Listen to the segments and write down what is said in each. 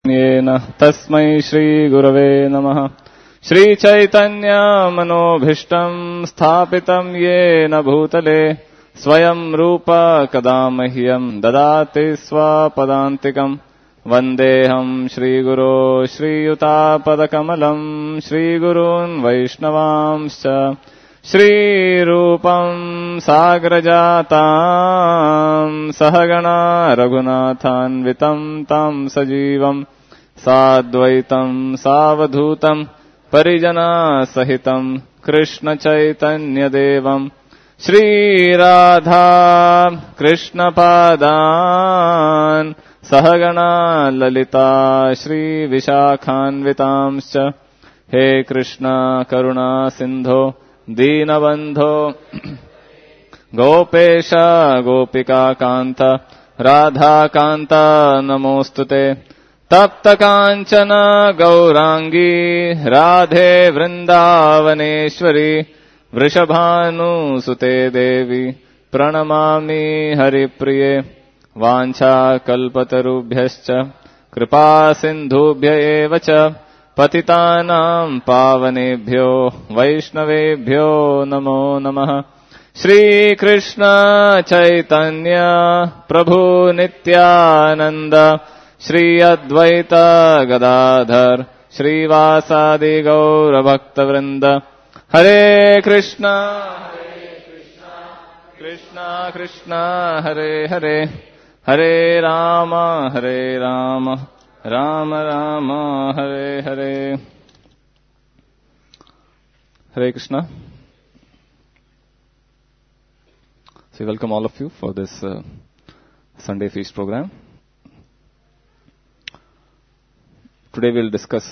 येन तस्मै श्रीगुरवे नमः। श्रीचैतन्यमनोभीष्टं स्थापितं येन भूतले स्वयं रूप कदा मह्यं ददाति स्वपदान्तिकम्। वन्देऽहं श्रीगुरो श्रीयुतापदकमलं श्रीगुरून् वैष्णवांश्च श्रीरूपं साग्रजातां सहगणा रघुनाथान्वितं तं सजीवं साद्वैतं सावधूतं परिजनसहितं कृष्णचैतन्यदेवं श्रीराधा कृष्णपादान् सहगणा ललिता श्रीविशाखान्वितांश्च। हे कृष्ण करुणा सिन्धो दीनबन्धो गोपेश गोपिकान्त राधाकान्त नमोऽस्तुते। तप्तकाञ्चन गौराङ्गी राधे वृन्दावनेश्वरी वृषभानुसुते देवी प्रणमामि हरिप्रिये। वाञ्छाकल्पतरुभ्यश्च कृपा सिन्धुभ्य एव च पतितानां पावनेभ्यो वैष्णवेभ्यो नमो नमः। श्रीकृष्ण चैतन्य प्रभु नित्यानन्द श्री अद्वैत गदाधर श्रीवासादि गौरभक्तवृन्द। हरे Krishna Krishna Krishna Hare Hare Hare Ram Ram Ram Hare Hare. Hare Krishna. So we welcome all of you for this Sunday feast program. Today we will discuss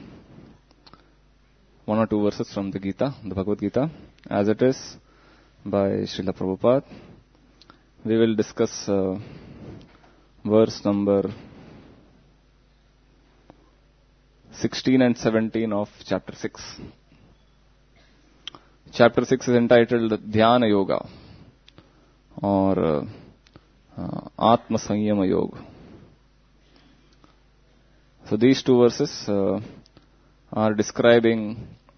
one or two verses from the Gita, the Bhagavad Gita, as it is by Srila Prabhupada. We will discuss verse number 16 and 17 of chapter 6. Chapter 6 is entitled Dhyana Yoga or Atma Sanyama Yoga. So these two verses are describing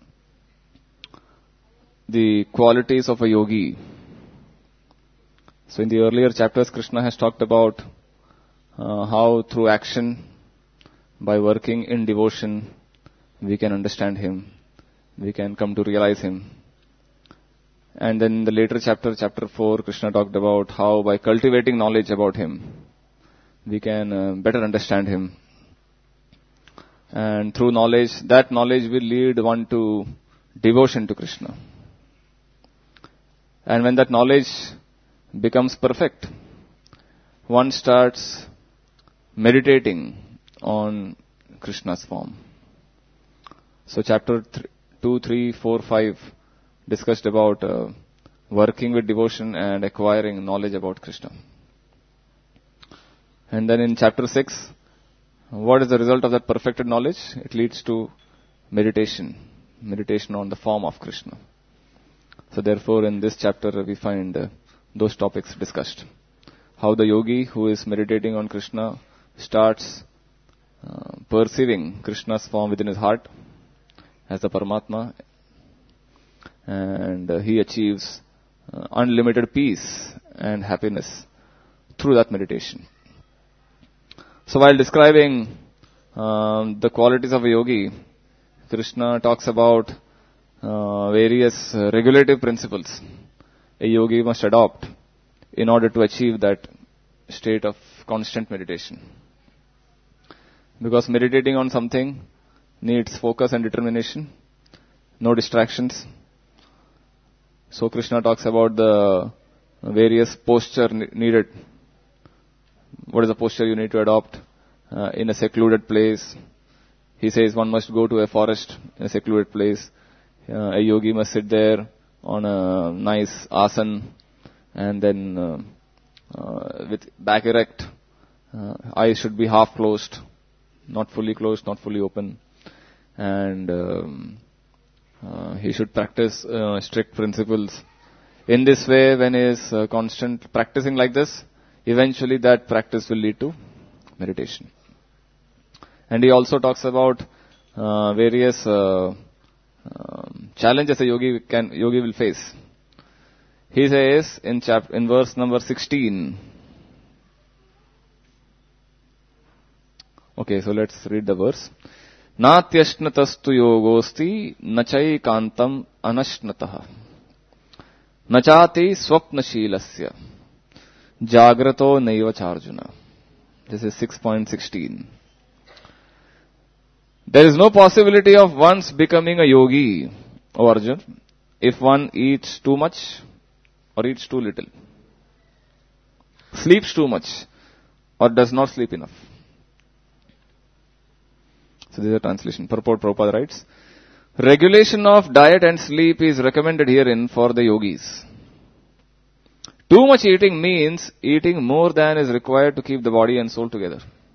the qualities of a yogi. So in the earlier chapters, Krishna has talked about how through action, by working in devotion, we can understand Him, we can come to realize Him. And then in the later chapter, chapter 4, Krishna talked about how by cultivating knowledge about Him, we can better understand Him. And through knowledge, that knowledge will lead one to devotion to Krishna. And when that knowledge becomes perfect, one starts meditating on Krishna's form. So chapter 2, 3, 4, 5 discussed about working with devotion and acquiring knowledge about Krishna. And then in chapter 6, what is the result of that perfected knowledge? It leads to meditation on the form of Krishna. So therefore in this chapter we find those topics discussed. How the yogi who is meditating on Krishna starts perceiving Krishna's form within his heart as the Paramatma, and he achieves unlimited peace and happiness through that meditation. So while describing the qualities of a yogi, Krishna talks about various regulative principles a yogi must adopt in order to achieve that state of constant meditation. Because meditating on something needs focus and determination, no distractions. So Krishna talks about the various posture needed. What is the posture you need to adopt in a secluded place? He says one must go to a forest in a secluded place. A yogi must sit there on a nice asana and then with back erect, eyes should be half closed, not fully closed, not fully open, and he should practice strict principles. In this way, when he is constant practicing like this, eventually that practice will lead to meditation. And he also talks about various challenges a yogi will face. He says in verse number 16. Okay, so let's read the verse. Natyashnatastu yogosti nachaikantam anashnatah nachati swapnashilasya jagrato naiva charjuna. This is 6.16. There is no possibility of once becoming a yogi, O Arjun, if one eats too much or eats too little, sleeps too much or does not sleep enough. So this is a translation. Purport Prabhupada writes, regulation of diet and sleep is recommended herein for the yogis. Too much eating means eating more than is required to keep the body and soul together.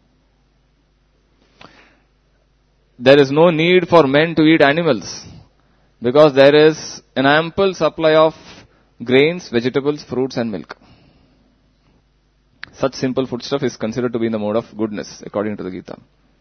There is no need for men to eat animals because there is an ample supply of grains, vegetables, fruits and milk. Such simple foodstuff is considered to be in the mode of goodness according to the Gita.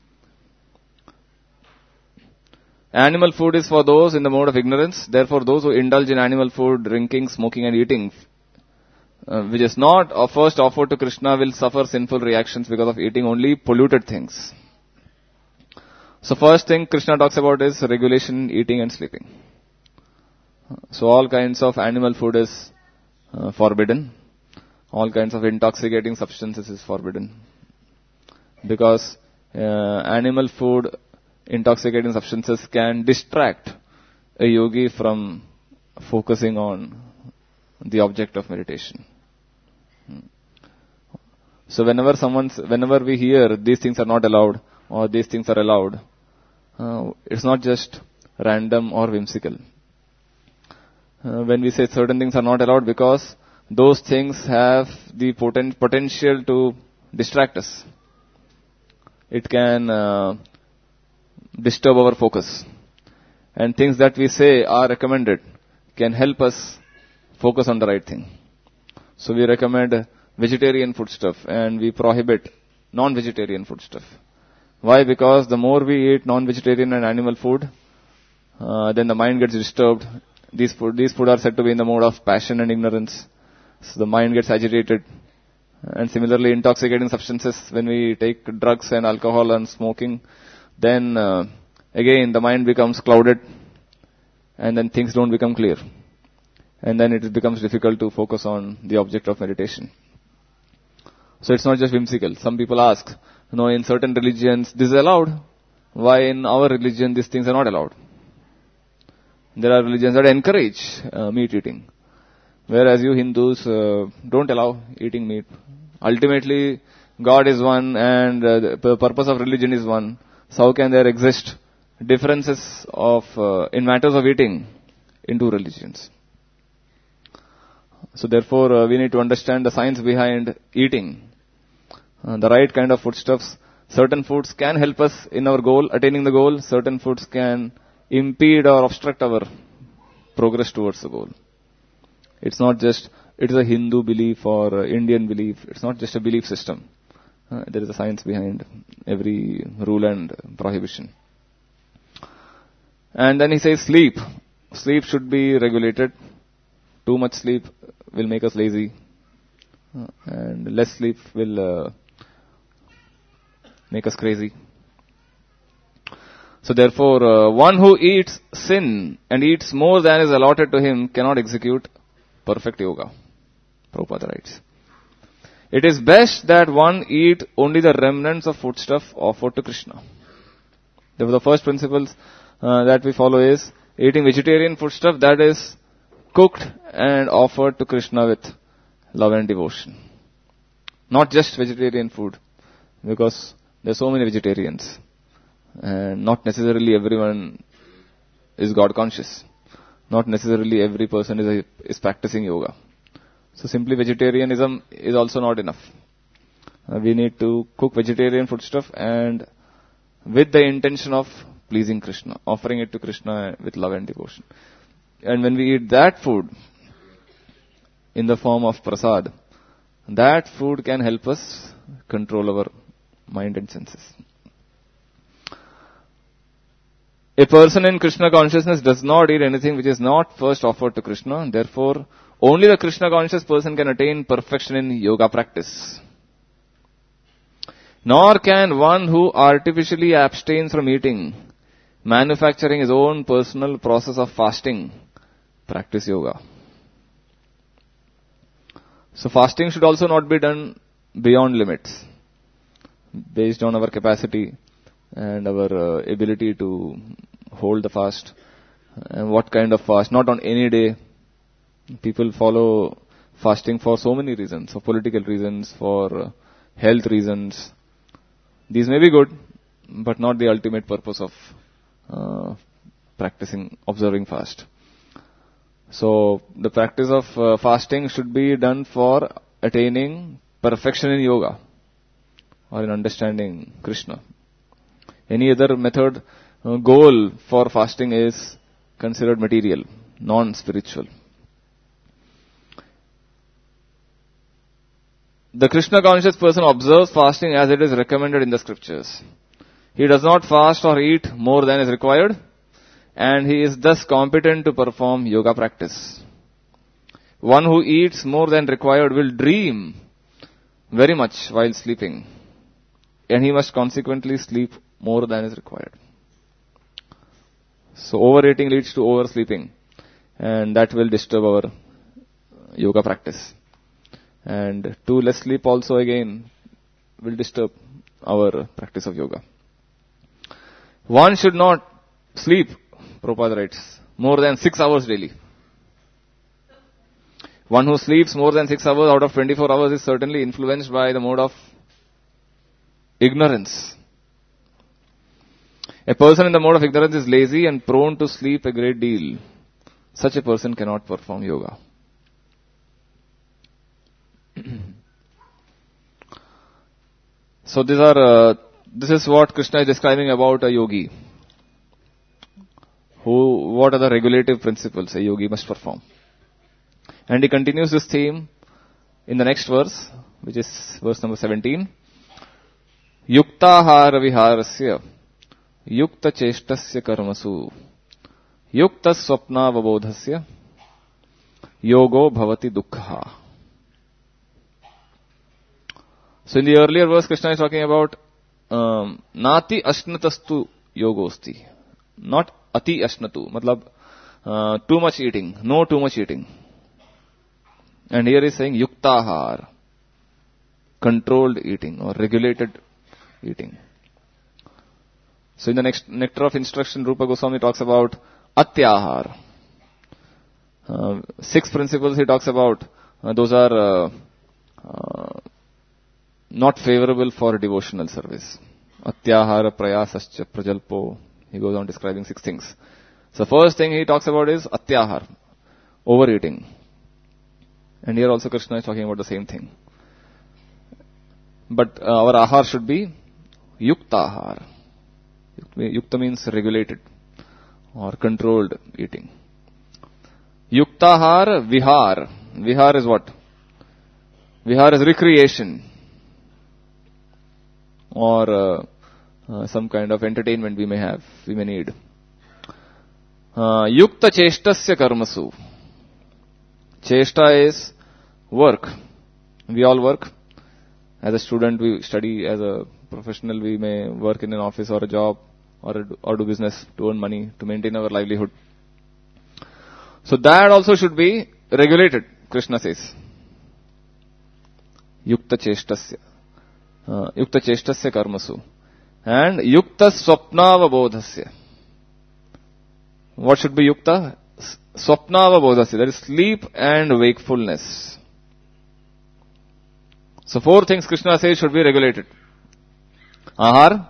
Animal food is for those in the mode of ignorance. Therefore, those who indulge in animal food, drinking, smoking and eating, which is not first offered to Krishna, will suffer sinful reactions because of eating only polluted things. So first thing Krishna talks about is regulation in eating and sleeping. So all kinds of animal food is forbidden. All kinds of intoxicating substances is forbidden. Because animal food, intoxicating substances can distract a yogi from focusing on the object of meditation. So whenever we hear these things are not allowed or these things are allowed, it's not just random or whimsical. When we say certain things are not allowed, because those things have the potential to distract us. It can disturb our focus. And things that we say are recommended can help us focus on the right thing. So we recommend vegetarian foodstuff and we prohibit non-vegetarian foodstuff. Why? Because the more we eat non-vegetarian and animal food, then the mind gets disturbed. These food are said to be in the mode of passion and ignorance. So the mind gets agitated. And similarly, intoxicating substances, when we take drugs and alcohol and smoking, then again the mind becomes clouded and then things don't become clear. And then it becomes difficult to focus on the object of meditation. So it's not just whimsical. Some people ask, in certain religions this is allowed. Why in our religion these things are not allowed? There are religions that encourage meat eating. Whereas you Hindus don't allow eating meat. Ultimately, God is one and the purpose of religion is one. So how can there exist differences in matters of eating in two religions? So therefore, we need to understand the science behind eating. The right kind of foodstuffs. Certain foods can help us in our goal, attaining the goal. Certain foods can impede or obstruct our progress towards the goal. It's not just, it is a Hindu belief or Indian belief. It's not just a belief system. There is a science behind every rule and prohibition. And then he says sleep. Sleep should be regulated. Too much sleep will make us lazy. And less sleep will make us crazy. So therefore, one who eats sin and eats more than is allotted to him cannot execute perfect yoga. Prabhupada writes. It is best that one eat only the remnants of foodstuff offered to Krishna. Therefore, the first principles that we follow is eating vegetarian foodstuff that is cooked and offered to Krishna with love and devotion. Not just vegetarian food, because there are so many vegetarians. And not necessarily everyone is God conscious. Not necessarily every person is practicing yoga. So simply vegetarianism is also not enough. We need to cook vegetarian foodstuff and with the intention of pleasing Krishna, offering it to Krishna with love and devotion. And when we eat that food in the form of prasad, that food can help us control our mind and senses. A person in Krishna consciousness does not eat anything which is not first offered to Krishna. Therefore, only the Krishna conscious person can attain perfection in yoga practice. Nor can one who artificially abstains from eating, manufacturing his own personal process of fasting, practice yoga. So fasting should also not be done beyond limits, based on our capacity and our ability to hold the fast. And what kind of fast? Not on any day. People follow fasting for so many reasons, for political reasons, for health reasons. These may be good, but not the ultimate purpose of practicing, observing fast. So, the practice of fasting should be done for attaining perfection in yoga or in understanding Krishna. Any other method, goal for fasting is considered material, non-spiritual. The Krishna conscious person observes fasting as it is recommended in the scriptures. He does not fast or eat more than is required, and he is thus competent to perform yoga practice. One who eats more than required will dream very much while sleeping, and he must consequently sleep more than is required. So overeating leads to oversleeping, and that will disturb our yoga practice. And too less sleep also again will disturb our practice of yoga. One should not sleep, Prabhupada writes, more than 6 hours daily. One who sleeps more than 6 hours out of 24 hours is certainly influenced by the mode of ignorance. A person in the mode of ignorance is lazy and prone to sleep a great deal. Such a person cannot perform yoga. So this is what Krishna is describing about a yogi. What are the regulative principles a yogi must perform? And he continues this theme in the next verse, which is verse number 17. Yuktahara viharasya, yukta cheshtasya karmasu, yukta swapna vabodhasya, yogo bhavati dukkha. So in the earlier verse, Krishna is talking about nati ashnatastu yogosti, not ati ashnatu, matlab too much eating, no too much eating. And here he is saying yuktahar, controlled eating or regulated eating. So in the next nectar of instruction, Rupa Goswami talks about atyahar. 6 principles he talks about. Those are not favorable for devotional service. Atyahara prayasascha prajalpo. He goes on describing 6 things. So first thing he talks about is atyahar, overeating. And here also Krishna is talking about the same thing. But our ahar should be yuktahar. Yukta means regulated or controlled eating. Yuktahar vihar. Vihar is what? Vihar is recreation or some kind of entertainment we may need. Yukta cheshtasya karmasu. Cheshta is work. We all work. As a student, we study. As a professional, we may work in an office or a job or do business to earn money, to maintain our livelihood. So that also should be regulated, Krishna says. Yukta cheshtasya. Yukta cheshtasya karmasu. And yukta swapnava bodhasya. What should be yukta? Swapnava bodhasya. That is sleep and wakefulness. So 4 things Krishna says should be regulated. Ahar,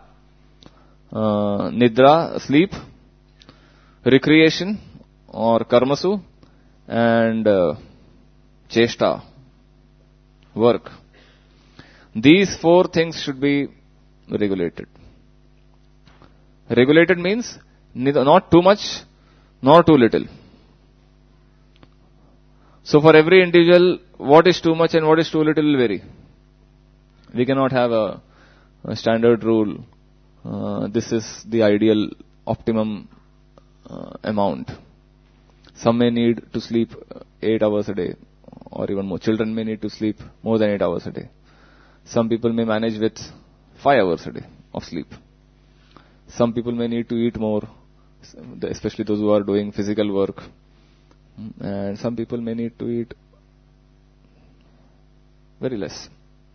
nidra, sleep, recreation or karmasu, and cheshta, work. These 4 things should be regulated. Regulated means not too much nor too little. So for every individual, what is too much and what is too little will vary. We cannot have a standard rule. This is the ideal optimum amount. Some may need to sleep 8 hours a day or even more. Children may need to sleep more than 8 hours a day. Some people may manage with 5 hours a day of sleep. Some people may need to eat more, especially those who are doing physical work. And some people may need to eat very less.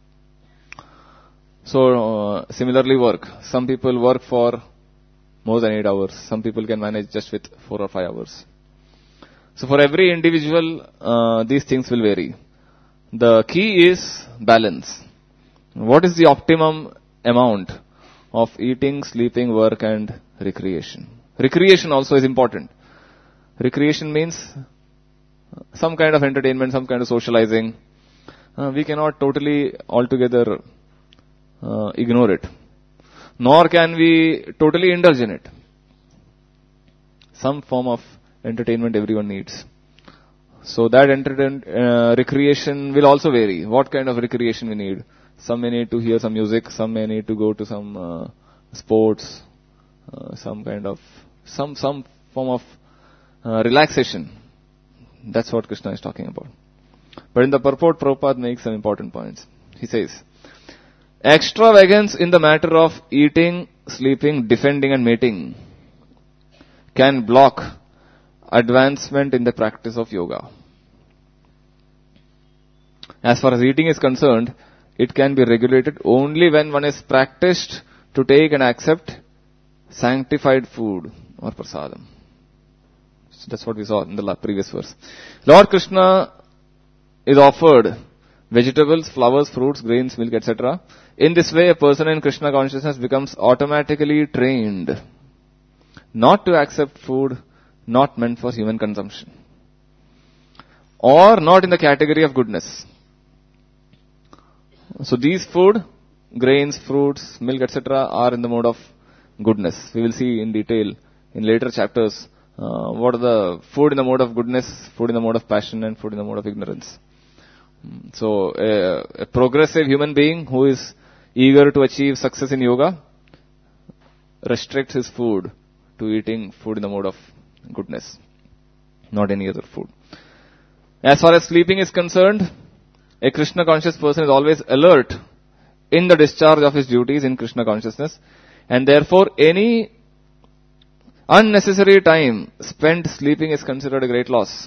So, similarly work. Some people work for more than 8 hours. Some people can manage just with 4 or 5 hours. So for every individual, these things will vary. The key is balance. What is the optimum amount of eating, sleeping, work and recreation? Recreation also is important. Recreation means some kind of entertainment, some kind of socializing. We cannot totally altogether ignore it. Nor can we totally indulge in it. Some form of entertainment everyone needs. So that recreation will also vary. What kind of recreation we need? Some may need to hear some music, some may need to go to some sports, some form of relaxation. That's what Krishna is talking about. But in the purport, Prabhupada makes some important points. He says, extravagance in the matter of eating, sleeping, defending and mating can block advancement in the practice of yoga. As far as eating is concerned, it can be regulated only when one is practiced to take and accept sanctified food or prasadam. So that's what we saw in the previous verse. Lord Krishna is offered vegetables, flowers, fruits, grains, milk, etc. In this way, a person in Krishna consciousness becomes automatically trained not to accept food not meant for human consumption or not in the category of goodness. So these food, grains, fruits, milk, etc. are in the mode of goodness. We will see in detail in later chapters what are the food in the mode of goodness, food in the mode of passion and food in the mode of ignorance. So a progressive human being who is eager to achieve success in yoga restricts his food to eating food in the mode of goodness, not any other food. As far as sleeping is concerned, a Krishna conscious person is always alert in the discharge of his duties in Krishna consciousness, and therefore any unnecessary time spent sleeping is considered a great loss.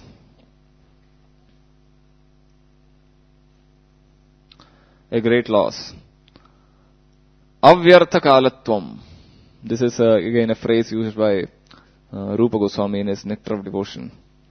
A great loss. Avyartha kalatvam. This is again a phrase used by Rupa Goswami in his Nectar of Devotion.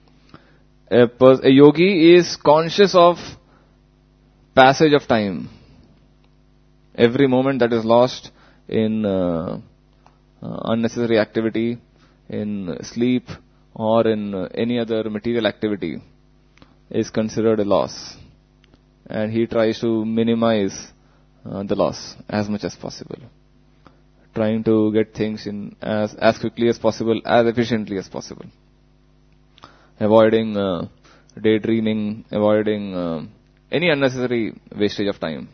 A yogi is conscious of passage of time. Every moment that is lost in unnecessary activity, in sleep or in any other material activity is considered a loss. And he tries to minimize the loss as much as possible. Trying to get things in as quickly as possible, as efficiently as possible. Avoiding daydreaming, avoiding any unnecessary wastage of time.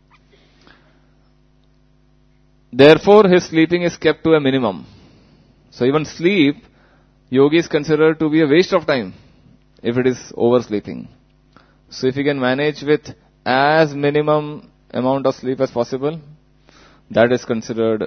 Therefore, his sleeping is kept to a minimum. So even sleep, yogi is considered to be a waste of time if it is oversleeping. So if we can manage with as minimum amount of sleep as possible, that is considered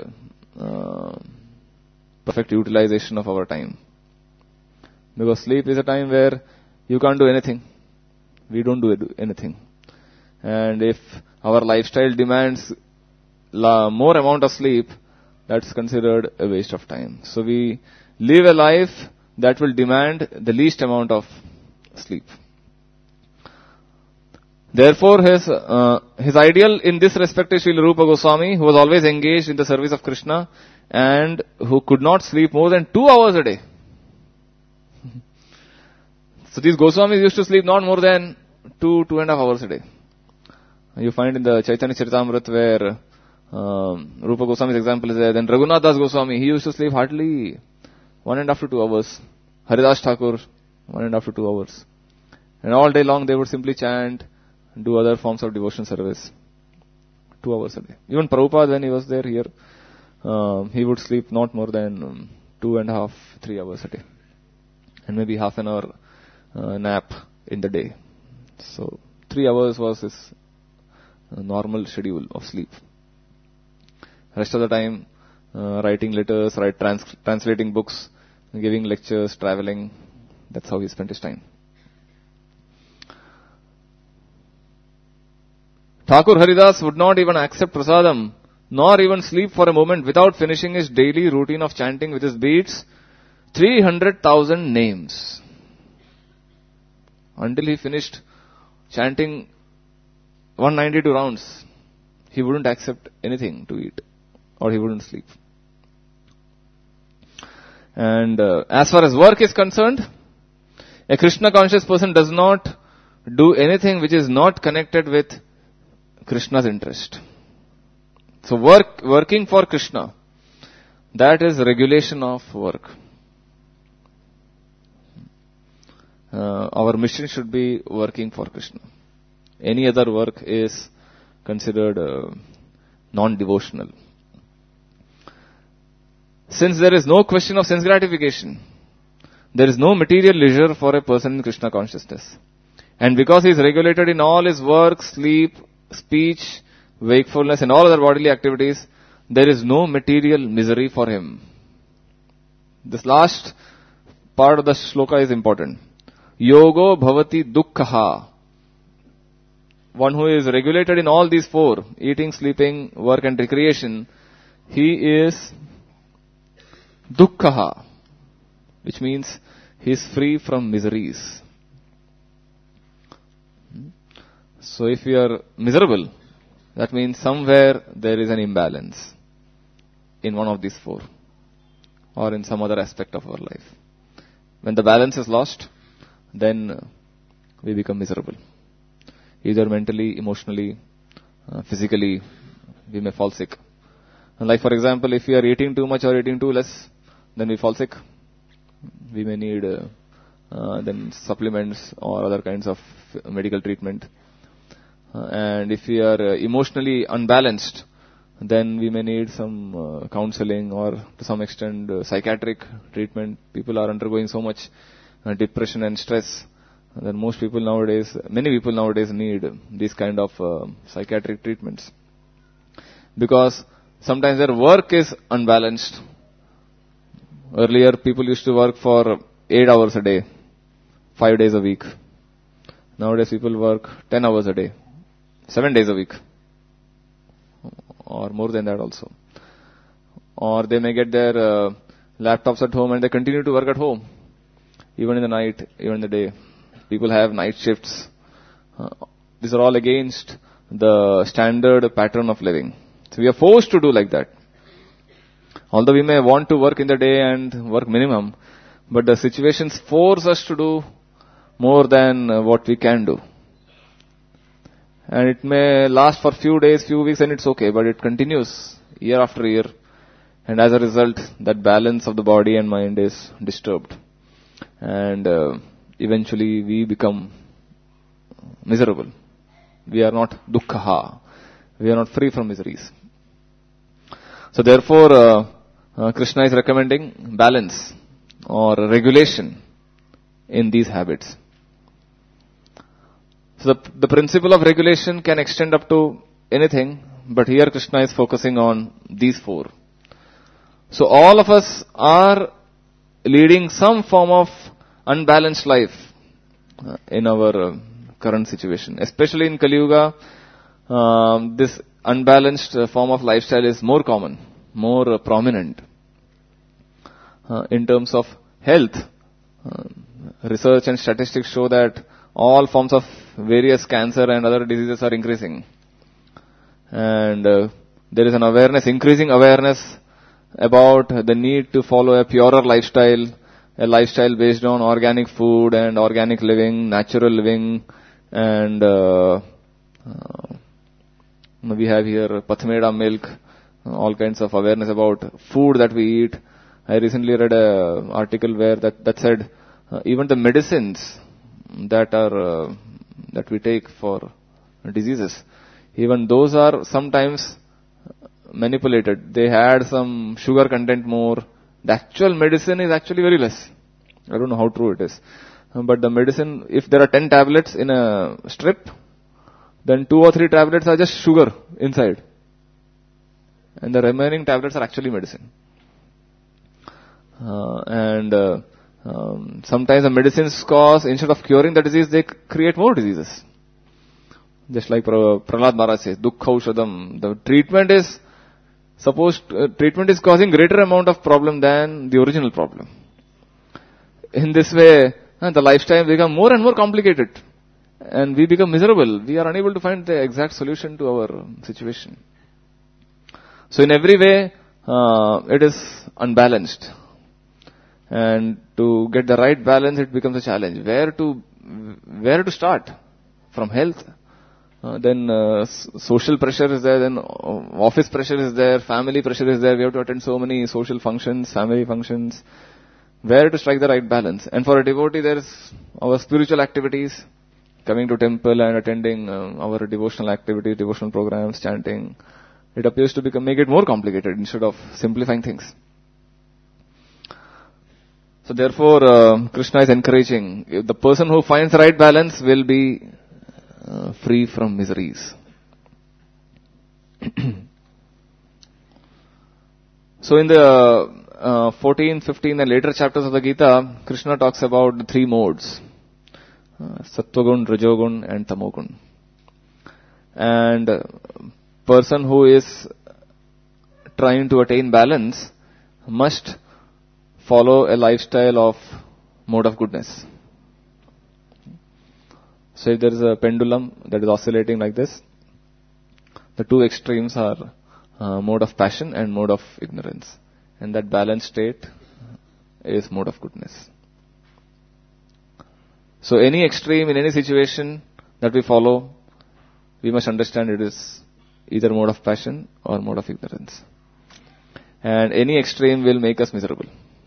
perfect utilization of our time. Because sleep is a time where you can't do anything. We don't do anything. And if our lifestyle demands more amount of sleep, that's considered a waste of time. So we live a life that will demand the least amount of sleep. Therefore, his ideal in this respect is Srila Rupa Goswami, who was always engaged in the service of Krishna and who could not sleep more than 2 hours a day. So these Goswamis used to sleep not more than 2.5 hours a day. You find in the Chaitanya Charitamrita where Rupa Goswami's example is there. Then Raghunath Das Goswami, he used to sleep hardly 1.5 to 2 hours. Haridas Thakur, 1.5 to 2 hours. And all day long they would simply chant, do other forms of devotion service. 2 hours a day. Even Prabhupada, when he was there here, he would sleep not more than 2.5, 3 hours a day. and maybe half an hour nap in the day. So 3 hours was his normal schedule of sleep. Rest of the time, writing letters, translating books, giving lectures, traveling. That's how he spent his time. Thakur Haridas would not even accept prasadam, nor even sleep for a moment without finishing his daily routine of chanting with his beads 300,000 names. Until he finished chanting 192 rounds, he wouldn't accept anything to eat, or he wouldn't sleep. And as far as work is concerned, a Krishna conscious person does not do anything which is not connected with Krishna's interest. So working for Krishna, that is regulation of work. Our mission should be working for Krishna. Any other work is considered non-devotional. Since there is no question of sense gratification, there is no material leisure for a person in Krishna consciousness. And because he is regulated in all his work, sleep, speech, wakefulness and all other bodily activities, there is no material misery for him. This last part of the shloka is important. Yogo bhavati dukkha. One who is regulated in all these four, eating, sleeping, work and recreation, he is dukkha, which means he is free from miseries. So if we are miserable, that means somewhere there is an imbalance in one of these four or in some other aspect of our life. When the balance is lost, then we become miserable. Either mentally, emotionally, physically, we may fall sick. And like for example, if we are eating too much or eating too less, then we fall sick. We may need then supplements or other kinds of medical treatment. And if we are emotionally unbalanced, then we may need some counseling or to some extent psychiatric treatment. People are undergoing so much depression and stress that many people nowadays need these kind of psychiatric treatments. Because sometimes their work is unbalanced. Earlier people used to work for 8 hours a day, 5 days a week. Nowadays people work 10 hours a day, 7 days a week, or more than that also. Or they may get their laptops at home and they continue to work at home, even in the night, even in the day. People have night shifts. These are all against the standard pattern of living. So we are forced to do like that. Although we may want to work in the day and work minimum, but the situations force us to do more than what we can do. And it may last for few days, few weeks, and it's okay, but it continues year after year. And as a result, that balance of the body and mind is disturbed. And eventually we become miserable. We are not dukkha. We are not free from miseries. So therefore, Krishna is recommending balance or regulation in these habits. So the principle of regulation can extend up to anything, but here Krishna is focusing on these four. So all of us are leading some form of unbalanced life in our current situation. Especially in Kali Yuga, this unbalanced form of lifestyle is more common, more prominent. In terms of health, research and statistics show that all forms of various cancer and other diseases are increasing. And there is an increasing awareness about the need to follow a purer lifestyle, a lifestyle based on organic food and organic living, natural living, and we have here Pathmeda milk, all kinds of awareness about food that we eat. I recently read an article where that said even the medicines that we take for diseases, even those are sometimes manipulated. They add some sugar content more. The actual medicine is actually very less. I don't know how true it is. But the medicine, if there are 10 tablets in a strip, then 2 or 3 tablets are just sugar inside. And the remaining tablets are actually medicine. Sometimes the medicines cause, instead of curing the disease, they create more diseases. Just like Prahlad Maharaj says, Dukkha Ushadam. The treatment is causing greater amount of problem than the original problem. In this way, the lifestyle becomes more and more complicated. And we become miserable. We are unable to find the exact solution to our situation. So in every way, it is unbalanced. And to get the right balance, it becomes a challenge. Where to start? From health. Then social pressure is there, then office pressure is there, family pressure is there. We have to attend so many social functions, family functions. Where to strike the right balance? And for a devotee, there is our spiritual activities, coming to temple and attending our devotional activities, devotional programs, chanting. It appears to make it more complicated instead of simplifying things. So therefore, Krishna is encouraging, if the person who finds the right balance will be free from miseries. So in the 14, 15 and later chapters of the Gita, Krishna talks about the 3 modes. Sattvagun, Rajogun and Tamogun. And person who is trying to attain balance must follow a lifestyle of mode of goodness. So if there is a pendulum that is oscillating like this, the 2 extremes are mode of passion and mode of ignorance. And that balanced state is mode of goodness. So any extreme in any situation that we follow, we must understand it is either mode of passion or mode of ignorance. And any extreme will make us miserable.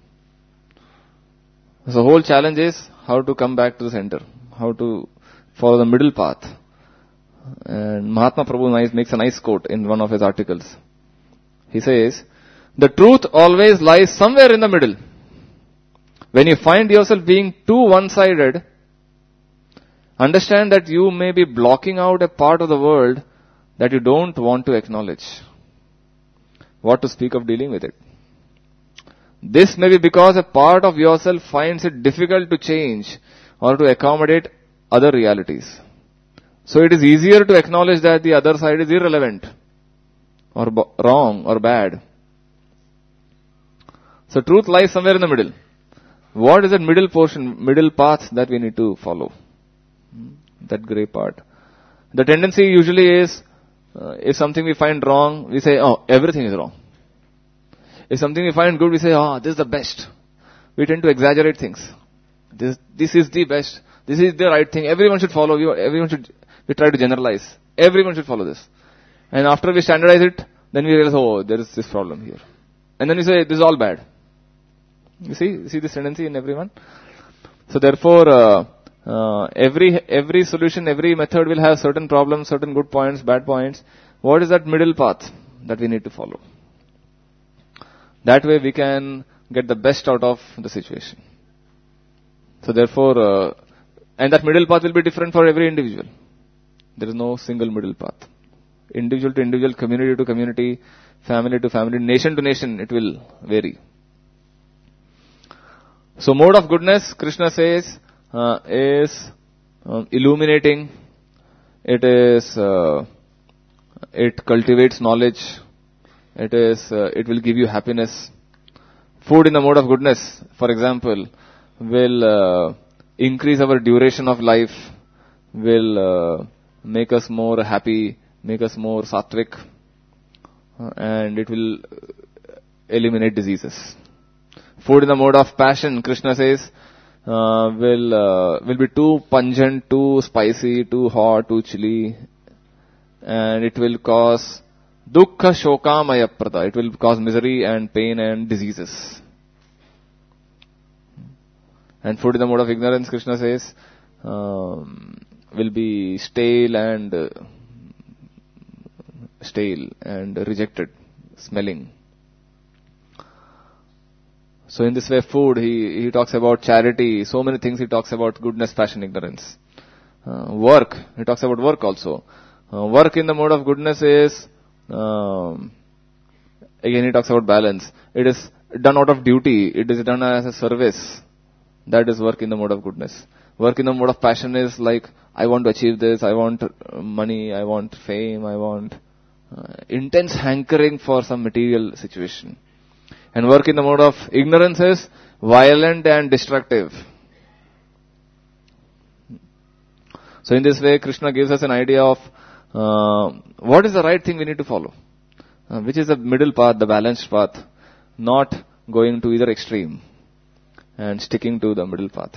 So the whole challenge is how to come back to the center, how to follow the middle path. And Mahatma Prabhu makes a nice quote in one of his articles. He says, the truth always lies somewhere in the middle. When you find yourself being too one-sided, understand that you may be blocking out a part of the world that you don't want to acknowledge. What to speak of dealing with it? This may be because a part of yourself finds it difficult to change or to accommodate other realities. So it is easier to acknowledge that the other side is irrelevant or wrong or bad. So truth lies somewhere in the middle. What is that middle portion, middle path that we need to follow? That grey part. The tendency usually is, if something we find wrong, we say, oh, everything is wrong. If something we find good, we say, oh, this is the best. We tend to exaggerate things. This is the best. This is the right thing. Everyone should follow. We try to generalize. Everyone should follow this. And after we standardize it, then we realize, oh, there is this problem here. And then we say, this is all bad. You see this tendency in everyone? So therefore, every solution, every method will have certain problems, certain good points, bad points. What is that middle path that we need to follow? That way we can get the best out of the situation. So therefore, and that middle path will be different for every individual. There is no single middle path. Individual to individual, community to community, family to family, nation to nation, it will vary. So mode of goodness, Krishna says, is illuminating. It cultivates knowledge. It will give you happiness. Food in the mode of goodness, for example, will increase our duration of life, will make us more happy, make us more sattvic, and it will eliminate diseases. Food in the mode of passion, Krishna says, will be too pungent, too spicy, too hot, too chilly, and it will cause dukkha shokamaya prada. It will cause misery and pain and diseases. And food in the mode of ignorance, Krishna says, will be stale and rejected, smelling. So in this way, food, he talks about charity, so many things he talks about: goodness, passion, ignorance. Work, he talks about work also. Work in the mode of goodness is, again he talks about balance. It is done out of duty, it is done as a service. That is work in the mode of goodness. Work in the mode of passion is like, I want to achieve this, I want money, I want fame, I want intense hankering for some material situation. And work in the mode of ignorance is violent and destructive. So in this way, Krishna gives us an idea of what is the right thing we need to follow. Which is the middle path, the balanced path, not going to either extreme and sticking to the middle path.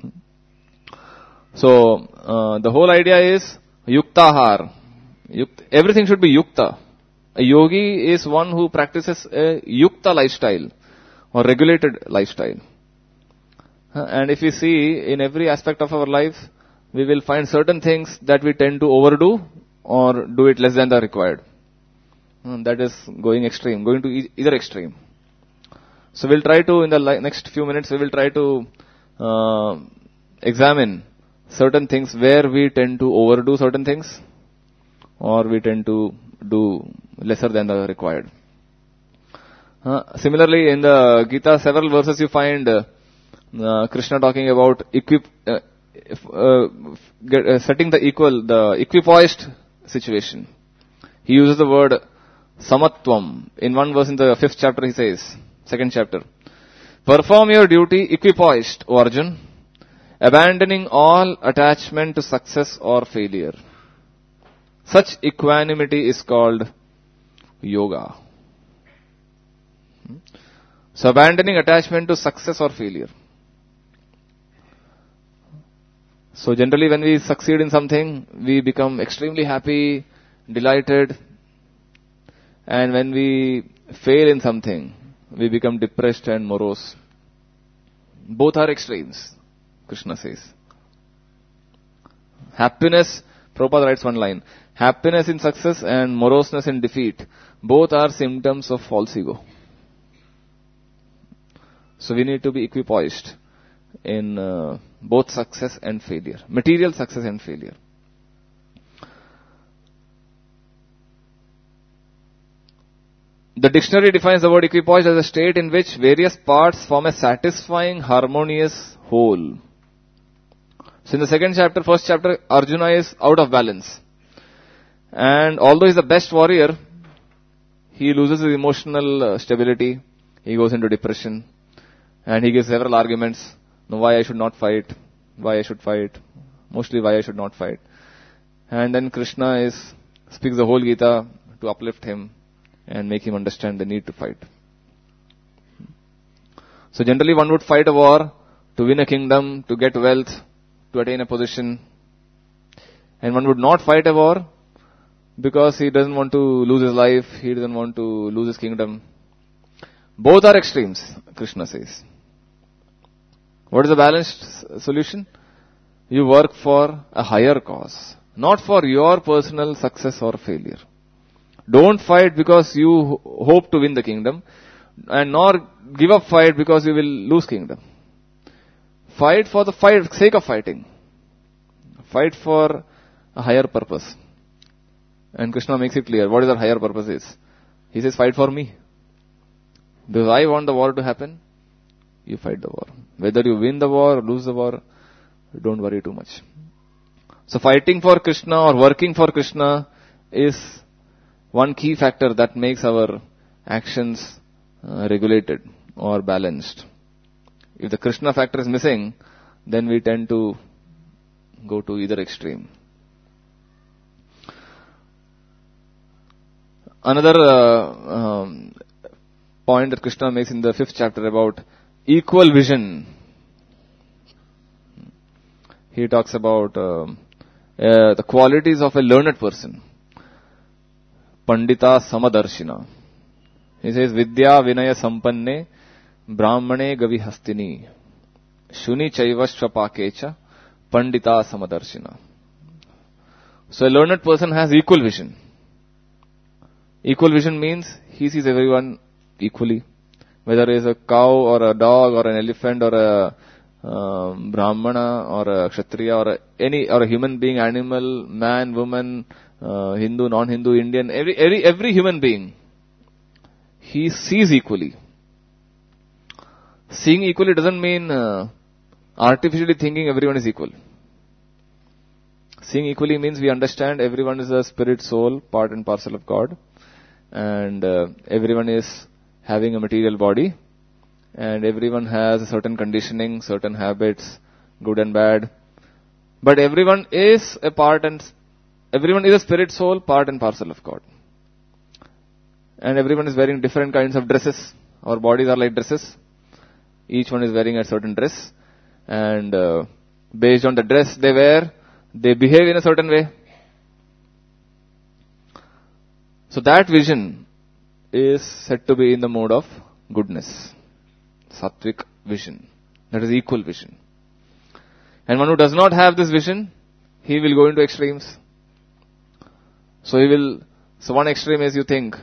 So the whole idea is yuktahar. Everything should be yukta. A yogi is one who practices a yukta lifestyle or regulated lifestyle. And if we see in every aspect of our life, we will find certain things that we tend to overdo or do it less than the required. That is going extreme, going to either extreme. So we'll try to, in the next few minutes, we will try to examine certain things where we tend to overdo certain things or we tend to do lesser than the required. Similarly, in the Gita, several verses you find Krishna talking about setting the equipoised situation. He uses the word samatvam. In one verse in the 5th chapter he says, 2nd chapter, perform your duty equipoised, O Arjun, abandoning all attachment to success or failure. Such equanimity is called yoga. So abandoning attachment to success or failure. So generally when we succeed in something, we become extremely happy, delighted. And when we fail in something, we become depressed and morose. Both are extremes, Krishna says. Happiness, Prabhupada writes one line, happiness in success and moroseness in defeat, both are symptoms of false ego. So we need to be equipoised in both success and failure, material success and failure. The dictionary defines the word equipoised as a state in which various parts form a satisfying, harmonious whole. So in the 2nd chapter, 1st chapter, Arjuna is out of balance. And although he is the best warrior, he loses his emotional stability. He goes into depression. And he gives several arguments. Why I should not fight. Why I should fight. Mostly why I should not fight. And then Krishna speaks the whole Gita to uplift him and make him understand the need to fight. So generally one would fight a war to win a kingdom, to get wealth, to attain a position. And one would not fight a war because he doesn't want to lose his life, he doesn't want to lose his kingdom. Both are extremes, Krishna says. What is the balanced solution? You work for a higher cause, not for your personal success or failure. Don't fight because you hope to win the kingdom, and nor give up fight because you will lose kingdom. Fight for the sake of fighting. Fight for a higher purpose. And Krishna makes it clear what is our higher purpose is. He says, fight for me. Because I want the war to happen, you fight the war. Whether you win the war or lose the war, don't worry too much. So fighting for Krishna or working for Krishna is one key factor that makes our actions regulated or balanced. If the Krishna factor is missing, then we tend to go to either extreme. Another point that Krishna makes in the 5th chapter about equal vision. He talks about the qualities of a learned person. Pandita Samadarshina. He says, Vidya Vinaya Sampanne Brahmane Gavi Hastini Shuni Chaivashvapakecha Pandita Samadarshina. So a learned person has equal vision. Equal vision means he sees everyone equally. Whether it's a cow or a dog or an elephant or a brahmana or a kshatriya or a human being, animal, man, woman, Hindu, non-Hindu, Indian, every human being, he sees equally. Seeing equally doesn't mean artificially thinking everyone is equal. Seeing equally means we understand everyone is a spirit, soul, part and parcel of God, and everyone is having a material body, and everyone has a certain conditioning, certain habits, good and bad. But everyone is everyone is a spirit, soul, part and parcel of God. And everyone is wearing different kinds of dresses. Our bodies are like dresses. Each one is wearing a certain dress. And based on the dress they wear, they behave in a certain way. So that vision is said to be in the mode of goodness. Sattvic vision. That is equal vision. And one who does not have this vision, he will go into extremes. So one extreme is you think,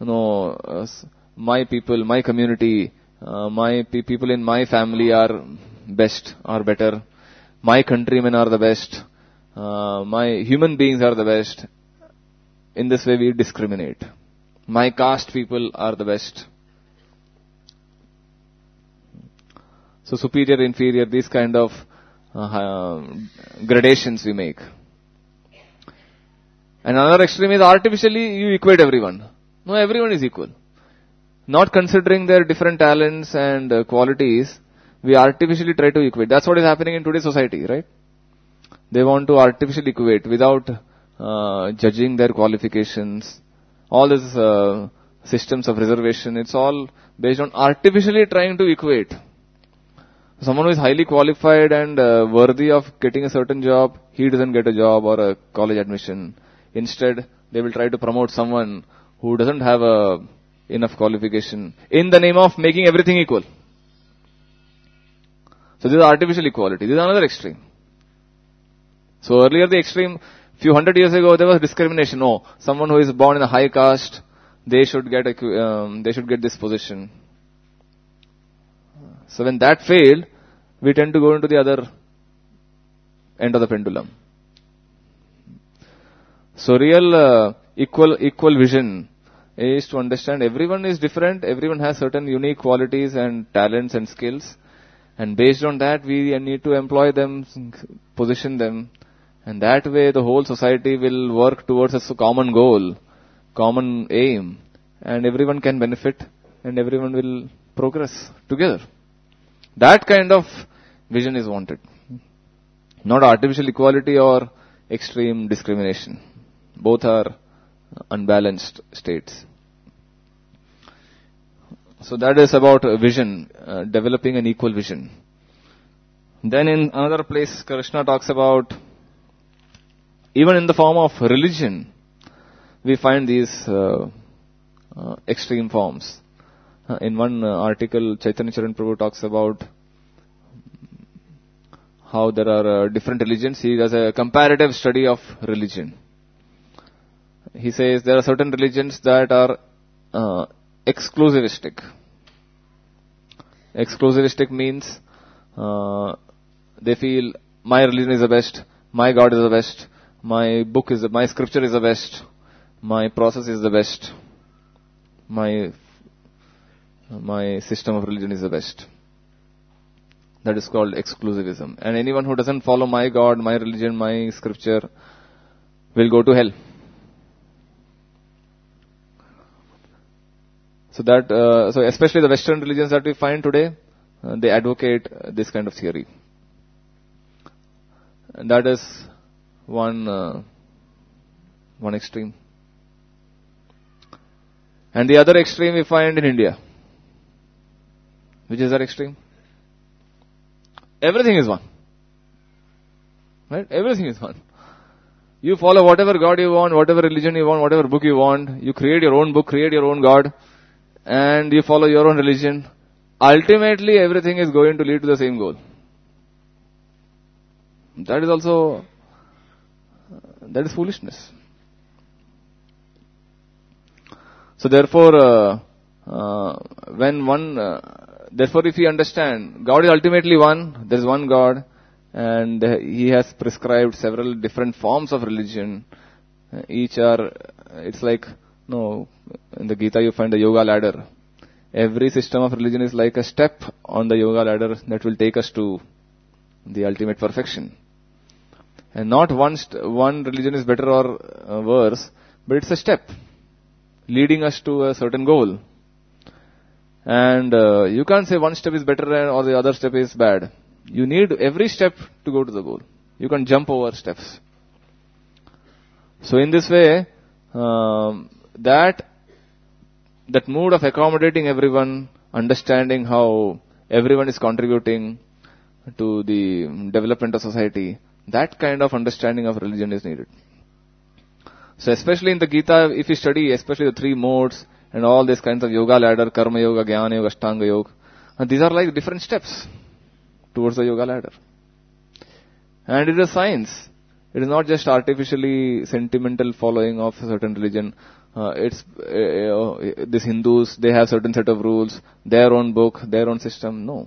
my people, my community, people in my family are best, are better. My countrymen are the best. My human beings are the best. In this way we discriminate. My caste people are the best. So superior, inferior, these kind of gradations we make. And another extreme is artificially you equate everyone. No, everyone is equal. Not considering their different talents and qualities, we artificially try to equate. That's what is happening in today's society, right? They want to artificially equate without judging their qualifications. All these systems of reservation, it's all based on artificially trying to equate. Someone who is highly qualified and worthy of getting a certain job, he doesn't get a job or a college admission. Instead, they will try to promote someone who doesn't have enough qualification in the name of making everything equal. So this is artificial equality. This is another extreme. So earlier the extreme, few hundred years ago, there was discrimination. No, someone who is born in a high caste, they should get this position. So when that failed, we tend to go into the other end of the pendulum. So real equal vision is to understand everyone is different, everyone has certain unique qualities and talents and skills, and based on that we need to employ them, position them, and that way the whole society will work towards a common goal, common aim, and everyone can benefit and everyone will progress together. That kind of vision is wanted. Not artificial equality or extreme discrimination. Both are unbalanced states. So that is about vision, developing an equal vision. Then in another place, Krishna talks about, even in the form of religion, we find these extreme forms. In one article, Chaitanya Charan Prabhu talks about how there are different religions. He does a comparative study of religion. He says there are certain religions that are exclusivistic. Exclusivistic means they feel my religion is the best, my God is the best, my scripture is the best, my process is the best, my system of religion is the best. That is called exclusivism. And anyone who doesn't follow my God, my religion, my scripture will go to hell. So especially the Western religions that we find today, they advocate this kind of theory. And that is one extreme. And the other extreme we find in India. Which is that extreme? Everything is one. Right? Everything is one. You follow whatever God you want, whatever religion you want, whatever book you want. You create your own book, create your own God, and you follow your own religion. Ultimately, everything is going to lead to the same goal. That is foolishness. So therefore, Therefore, if we understand, God is ultimately one, there is one God, and He has prescribed several different forms of religion. It's like, in the Gita you find the yoga ladder. Every system of religion is like a step on the yoga ladder that will take us to the ultimate perfection. And not one religion is better or worse, but it's a step leading us to a certain goal. And you can't say one step is better or the other step is bad. You need every step to go to the goal. You can jump over steps. So in this way, that mood of accommodating everyone, understanding how everyone is contributing to the development of society, that kind of understanding of religion is needed. So especially in the Gita, if you study especially the three modes and all these kinds of yoga ladder, karma yoga, jnana yoga, ashtanga yoga, these are like different steps towards the yoga ladder. And it is science. It is not just artificially sentimental following of a certain religion. These Hindus, they have certain set of rules, their own book, their own system. No.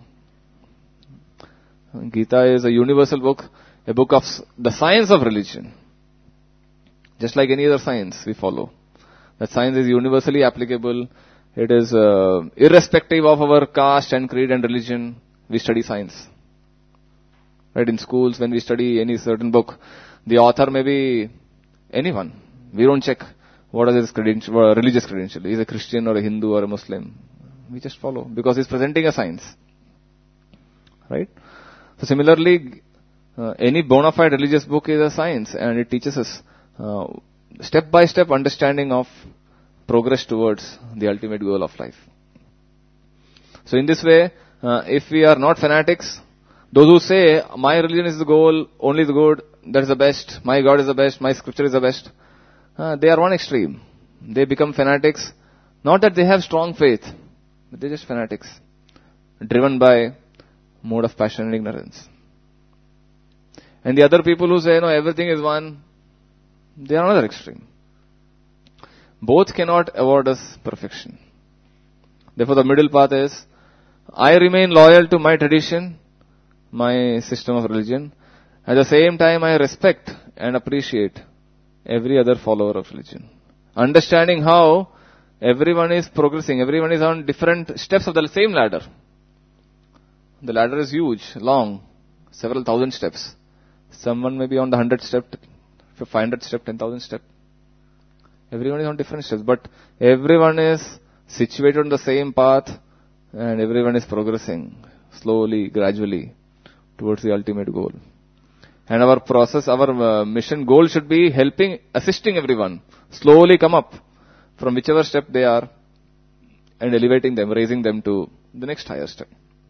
Gita is a universal book, a book of the science of religion. Just like any other science we follow. That science is universally applicable. It is irrespective of our caste and creed and religion. We study science. Right, in schools, when we study any certain book, the author may be anyone. We don't check what is his religious credential. He is a Christian or a Hindu or a Muslim. We just follow because he's presenting a science. Right? So similarly, any bona fide religious book is a science, and it teaches us step-by-step understanding of progress towards the ultimate goal of life. So in this way, if we are not fanatics, those who say, my religion is the goal, only the good, that is the best, my God is the best, my scripture is the best, they are one extreme. They become fanatics, not that they have strong faith, but they're just fanatics, driven by mode of passion and ignorance. And the other people who say, no, everything is one, they are another extreme. Both cannot award us perfection. Therefore the middle path is, I remain loyal to my tradition, my system of religion. At the same time, I respect and appreciate every other follower of religion. Understanding how everyone is progressing, everyone is on different steps of the same ladder. The ladder is huge, long, several thousand steps. Someone may be on the 100 step, 500 step, 10,000 step. Everyone is on different steps, but everyone is situated on the same path and everyone is progressing slowly, gradually towards the ultimate goal. And our process, our mission goal should be helping, assisting everyone slowly come up from whichever step they are and elevating them, raising them to the next higher step.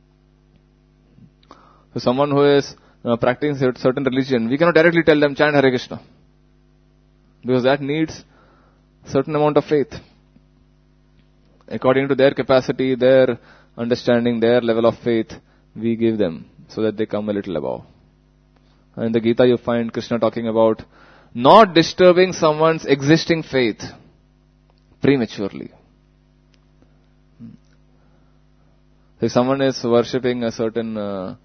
So someone who is practicing certain religion, we cannot directly tell them chant Hare Krishna, because that needs certain amount of faith. According to their capacity, their understanding, their level of faith, we give them so that they come a little above. In the Gita you find Krishna talking about not disturbing someone's existing faith prematurely. If someone is worshipping a certain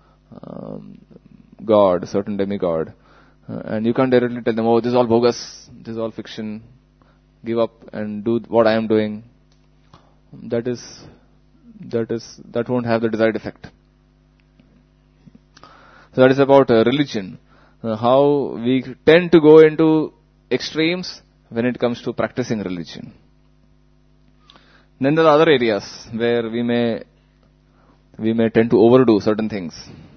god, a certain demigod, and you can't directly tell them, oh, this is all bogus, this is all fiction, give up and do what I am doing, that won't have the desired effect. So that is about religion. How we tend to go into extremes when it comes to practicing religion. Then there are other areas where we may tend to overdo certain things.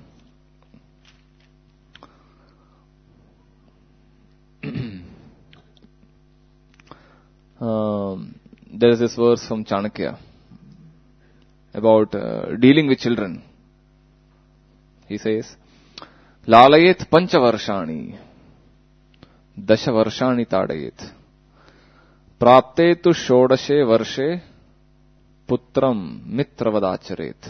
There is this verse from Chanakya about dealing with children. He says, Lalayet panchavarshani, dashavarshani tadayet, prapte tu shodashe varshe, putram mitravadacharet.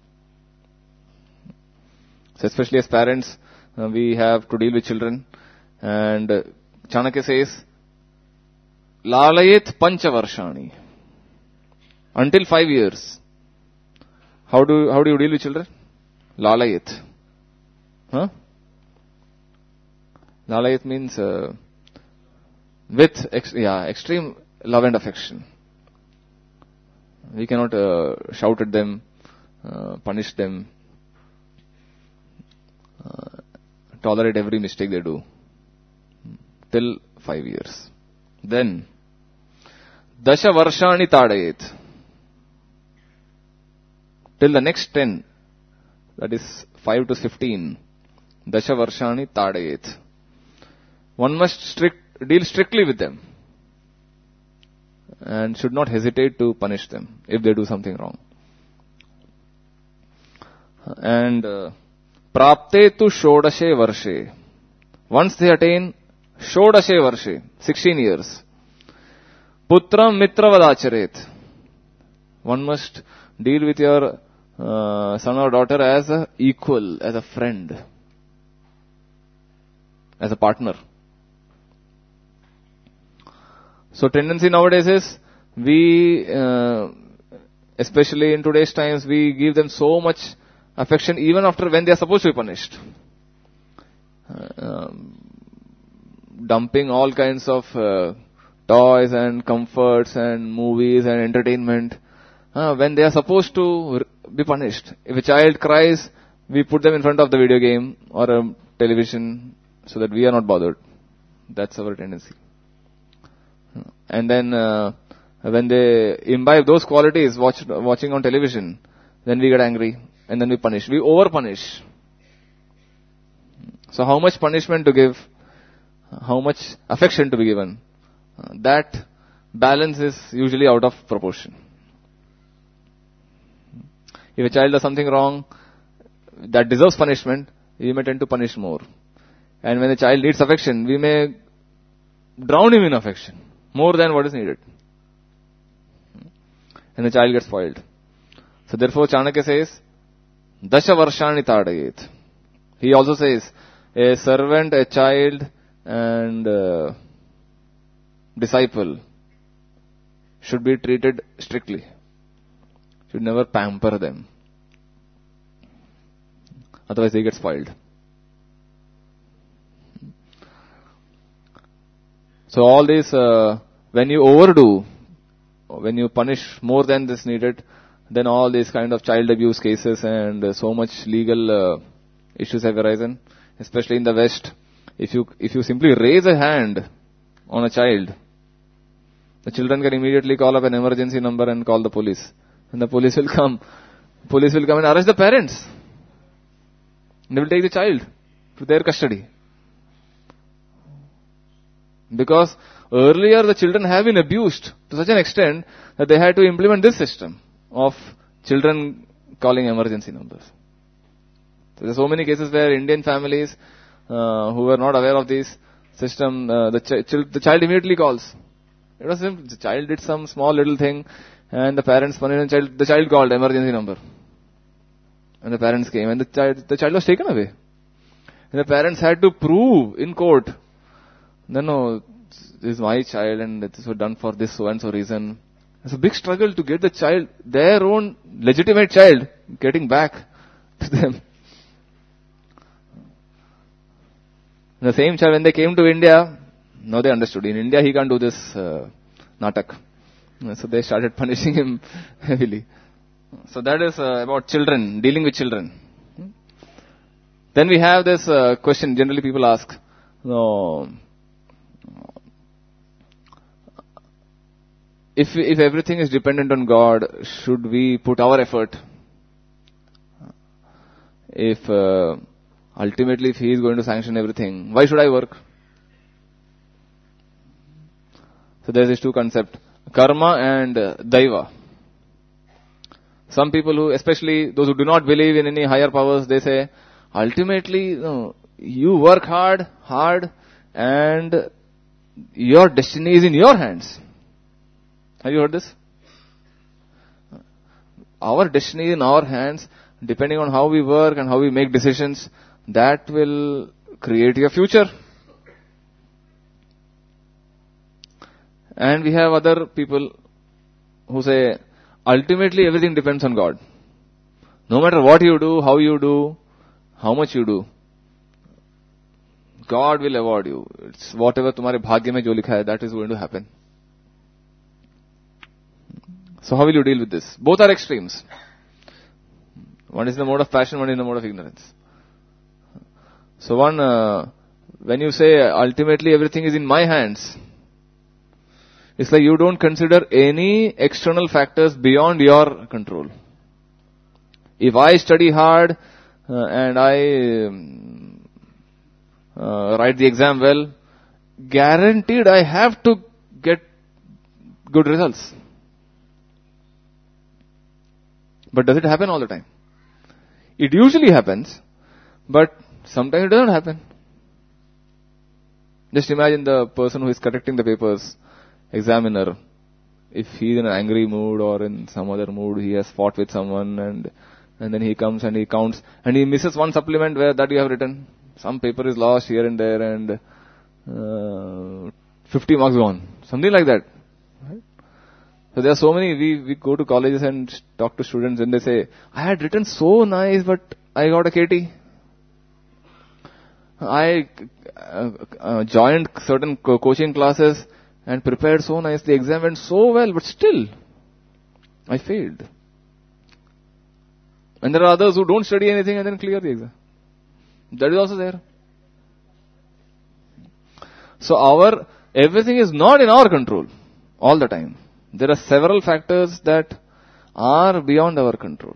So especially as parents, we have to deal with children, and Chanakya says, Lalayet panchavarshani. Until 5 years. How do you deal with children? Lalayit. Huh? Lalayit means with extreme love and affection. We cannot shout at them, punish them, tolerate every mistake they do. Till 5 years. Then, Dasha Varshani Tadayet. Till the next 10, that is 5 to 15, Dasha Varshani Tadayet. One must deal strictly with them and should not hesitate to punish them if they do something wrong. And Prapte tu Shodashe Varshe. Once they attain Shodashe Varshe, 16 years, Putram Mitra Vadacharet. One must deal with your son or daughter as an equal, as a friend, as a partner. So tendency nowadays is we, especially in today's times, we give them so much affection even after when they are supposed to be punished. Dumping all kinds of toys and comforts and movies and entertainment when they are supposed to be punished. If a child cries, we put them in front of the video game or a television so that we are not bothered. That's our tendency. And then when they imbibe those qualities watching on television, then we get angry and then we punish. We over-punish. So how much punishment to give, how much affection to be given, that balance is usually out of proportion. If a child does something wrong that deserves punishment, we may tend to punish more. And when a child needs affection, we may drown him in affection more than what is needed. And the child gets spoiled. So therefore Chanakya says, Dasha Varshani Tadayet. He also says, a servant, a child and disciple should be treated strictly. Should never pamper them. Otherwise they get spoiled. So all this, when you overdo, when you punish more than this needed, then all these kind of child abuse cases and so much legal issues have arisen, especially in the West. If you simply raise a hand on a child, the children can immediately call up an emergency number and call the police. And the police will come. Police will come and arrest the parents. And they will take the child to their custody. Because earlier the children have been abused to such an extent that they had to implement this system of children calling emergency numbers. So there are so many cases where Indian families who were not aware of this system, the child immediately calls. It was simple. The child did some small little thing and the parents punished the child called emergency number. And the parents came and the child was taken away. And the parents had to prove in court, no, this is my child and this was done for this so and so reason. It's a big struggle to get the child, their own legitimate child, getting back to them. The same child, when they came to India, now they understood. In India, he can't do this natak. So they started punishing him heavily. So that is about children, dealing with children. Then we have this question, generally people ask, if everything is dependent on God, should we put our effort? If ultimately if He is going to sanction everything, why should I work? So there is these two concepts, karma and daiva. Some people who, especially those who do not believe in any higher powers, they say, ultimately, you work hard, and your destiny is in your hands. Have you heard this? Our destiny is in our hands, depending on how we work and how we make decisions, that will create your future. And we have other people who say, ultimately everything depends on God. No matter what you do, how you do, how much you do, God will award you. It's whatever तुम्हारे भाग्य में जो लिखा है, that is going to happen. So how will you deal with this? Both are extremes. One is the mode of passion, one is the mode of ignorance. So when you say ultimately everything is in my hands, it's like you don't consider any external factors beyond your control. If I study hard and I write the exam well, guaranteed I have to get good results. But does it happen all the time? It usually happens, but sometimes it doesn't happen. Just imagine the person who is correcting the papers, examiner, if he is in an angry mood or in some other mood, he has fought with someone and then he comes and he counts and he misses one supplement where that you have written. Some paper is lost here and there and 50 marks gone. Something like that. Right? So there are so many, we go to colleges and talk to students and they say, I had written so nice but I got a KT. I joined certain coaching classes and prepared so nicely. The exam went so well, but still, I failed. And there are others who don't study anything and then clear the exam. That is also there. So everything is not in our control all the time. There are several factors that are beyond our control.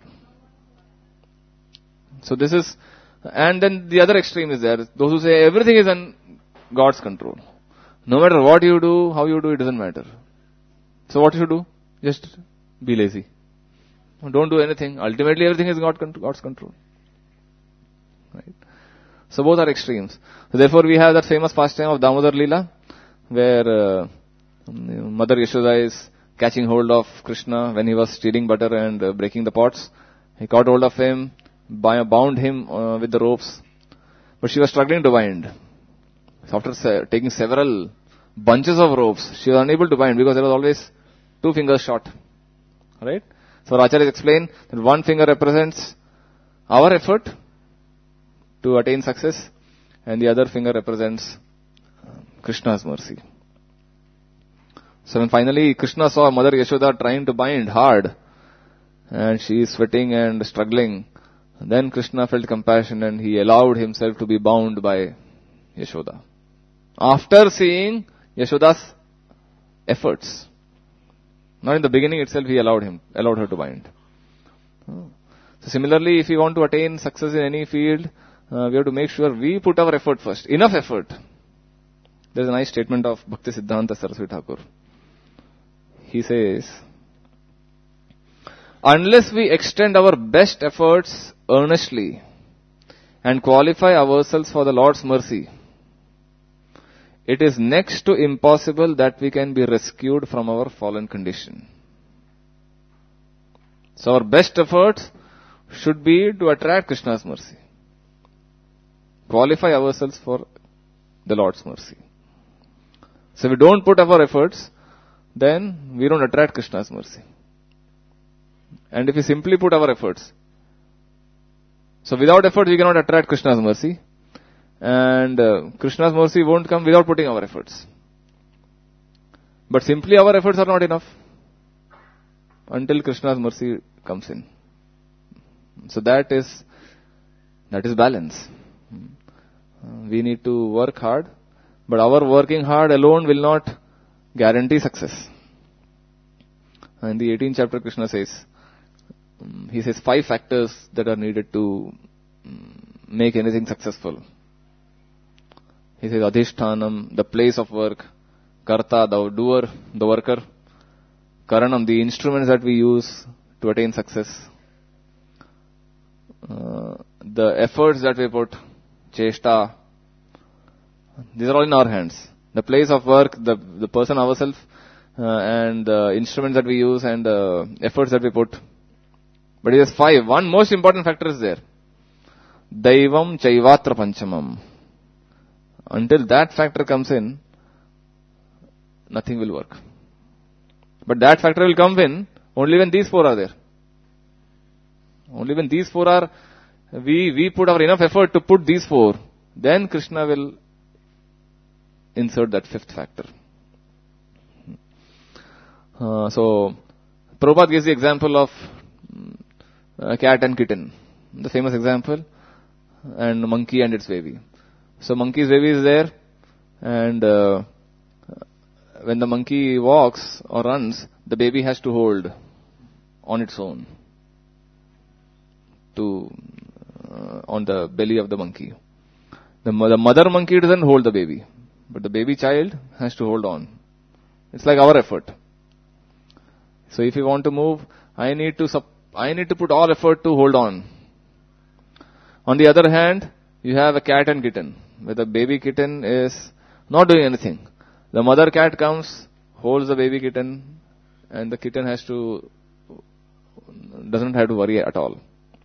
So this is, and then the other extreme is there. Those who say everything is in God's control. No matter what you do, how you do, it doesn't matter. So what you should do? Just be lazy. Don't do anything. Ultimately everything is God's control. Right? So both are extremes. So therefore we have that famous pastime of Damodar Leela, where Mother Yashoda is catching hold of Krishna when he was stealing butter and breaking the pots. He caught hold of him, bound him with the ropes, but she was struggling to bind. So after taking several bunches of ropes, she was unable to bind because there was always 2 fingers short. Right? So Acharyas explain that one finger represents our effort to attain success and the other finger represents Krishna's mercy. So when finally Krishna saw Mother Yashoda trying to bind hard and she is sweating and struggling, then Krishna felt compassion and he allowed himself to be bound by Yashoda. After seeing Yashoda's efforts. Not in the beginning itself he allowed her to bind. So similarly, if we want to attain success in any field, we have to make sure we put our effort first. Enough effort. There is a nice statement of Bhakti Siddhanta Saraswati Thakur. He says, unless we extend our best efforts earnestly and qualify ourselves for the Lord's mercy, it is next to impossible that we can be rescued from our fallen condition. So our best efforts should be to attract Krishna's mercy. Qualify ourselves for the Lord's mercy. So if we don't put our efforts, then we don't attract Krishna's mercy. And if we simply put our efforts, so without effort we cannot attract Krishna's mercy. And Krishna's mercy won't come without putting our efforts. But simply our efforts are not enough until Krishna's mercy comes in. So that is balance. We need to work hard, but our working hard alone will not guarantee success. In the 18th chapter, Krishna says, he says 5 factors that are needed to make anything successful. He says Adhishthanam, the place of work, Karta, the doer, the worker, Karanam, the instruments that we use to attain success, the efforts that we put, Cheshta, these are all in our hands. The place of work, the person ourselves, and the instruments that we use and the efforts that we put. But it is 5. One most important factor is there. Daivam Chaivatra Panchamam. Until that factor comes in, nothing will work. But that factor will come in Only when these four are there. Only when these four are, we put our enough effort to put these four, then Krishna will insert that fifth factor. So, Prabhupada gives the example of cat and kitten, the famous example, and monkey and its baby. So, monkey's baby is there, and when the monkey walks or runs, the baby has to hold on its own on the belly of the monkey. The mother monkey doesn't hold the baby, but the baby child has to hold on. It's like our effort. So if you want to move, I need to put all effort to hold on. On the other hand, you have a cat and kitten, where the baby kitten is not doing anything. The mother cat comes, holds the baby kitten, and the kitten doesn't have to worry at all.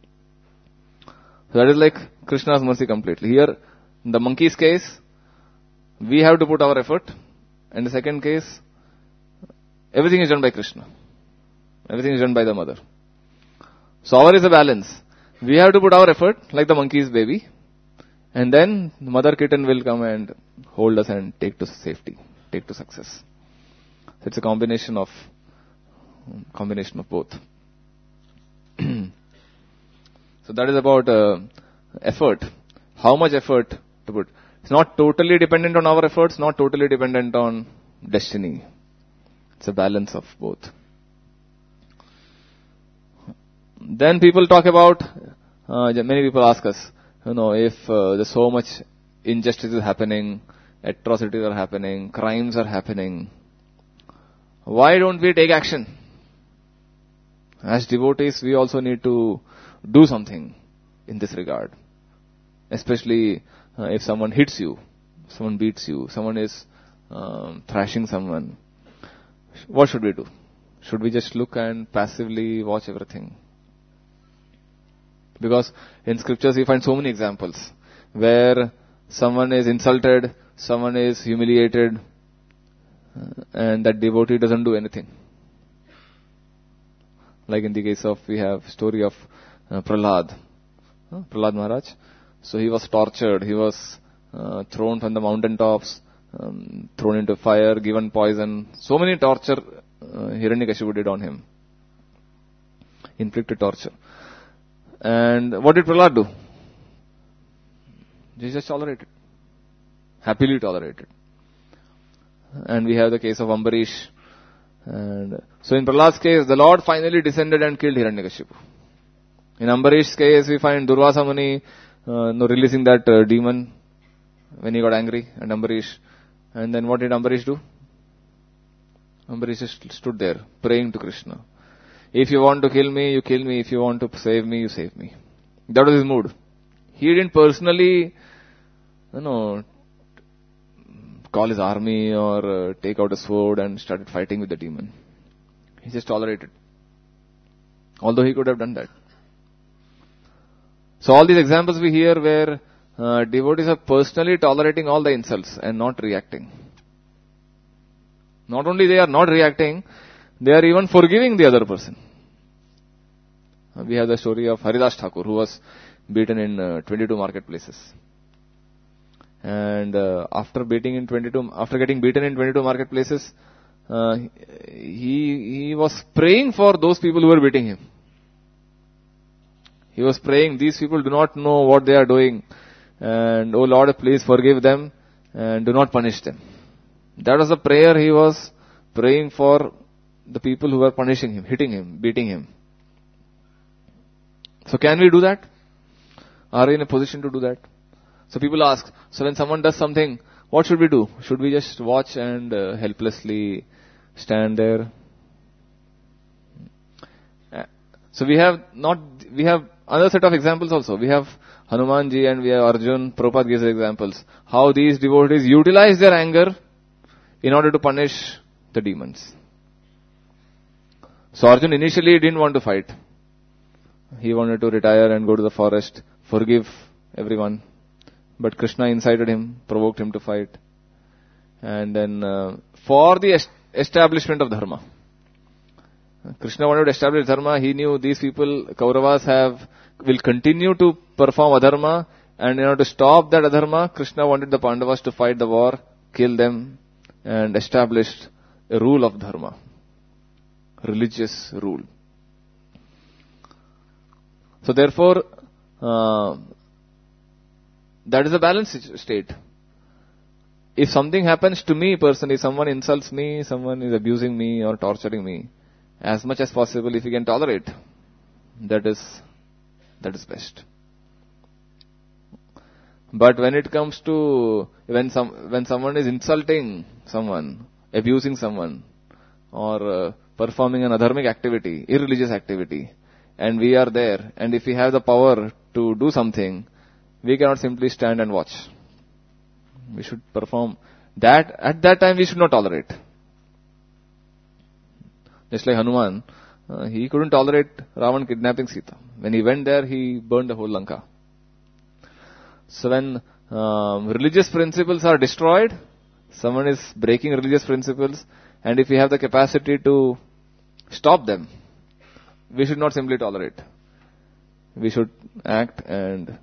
So that is like Krishna's mercy completely. Here, in the monkey's case, we have to put our effort. And the second case, everything is done by Krishna. Everything is done by the mother. So our is a balance. We have to put our effort, like the monkey's baby. And then the mother kitten will come and hold us and take to safety, take to success. So it's a combination of both. So that is about effort. How much effort to put. It's not totally dependent on our efforts, not totally dependent on destiny. It's a balance of both. Then people talk about, many people ask us, if there's so much injustice is happening, atrocities are happening, crimes are happening, why don't we take action? As devotees, we also need to do something in this regard. Especially if someone hits you, someone beats you, someone is thrashing someone. What should we do? Should we just look and passively watch everything? Because in scriptures we find so many examples where someone is insulted, someone is humiliated, and that devotee doesn't do anything. Like in the case of, we have story of Prahlad Maharaj. So he was tortured, he was thrown from the mountain tops, thrown into fire, given poison. So many torture Hiranyakashipu did on him. Inflicted torture. And what did Prahlad do? He just tolerated. Happily tolerated. And we have the case of Ambarish. And so in Prahlad's case, the Lord finally descended and killed Hiranyakashipu. In Ambarish's case, we find Durvasa Muni releasing that demon when he got angry at Ambarish. And then what did Ambarish do? Ambarish just stood there praying to Krishna. If you want to kill me, you kill me. If you want to save me, you save me. That was his mood. He didn't personally, call his army or take out a sword and started fighting with the demon. He just tolerated. Although he could have done that. So all these examples we hear where devotees are personally tolerating all the insults and not reacting. Not only they are not reacting, they are even forgiving the other person. We have the story of Haridas Thakur, who was beaten in 22 marketplaces. And after getting beaten in 22 marketplaces, he was praying for those people who were beating him. He was praying, these people do not know what they are doing. And, oh Lord, please forgive them and do not punish them. That was the prayer he was praying for the people who were punishing him, hitting him, beating him. So can we do that? Are we in a position to do that? So people ask, so when someone does something, what should we do? Should we just watch and helplessly stand there? So we have another set of examples also. We have Hanumanji and we have Arjun. Prabhupada gives examples. How these devotees utilize their anger in order to punish the demons. So Arjun initially didn't want to fight. He wanted to retire and go to the forest, forgive everyone. But Krishna incited him, provoked him to fight. And then for the establishment of dharma, Krishna wanted to establish dharma. He knew these people, Kauravas, will continue to perform adharma, and in order to stop that adharma, Krishna wanted the Pandavas to fight the war, kill them, and establish a rule of dharma, religious rule. So therefore, that is a balanced state. If something happens to me personally, someone insults me, someone is abusing me or torturing me, as much as possible, if you can tolerate, that is best. But when it comes to when someone is insulting someone, abusing someone, or performing an adharmic activity, irreligious activity, and we are there, and if we have the power to do something, we cannot simply stand and watch. We should perform that. At that time, we should not tolerate. Just like Hanuman, he couldn't tolerate Ravan kidnapping Sita. When he went there, he burned the whole Lanka. So when religious principles are destroyed, someone is breaking religious principles, and if we have the capacity to stop them, we should not simply tolerate. We should act and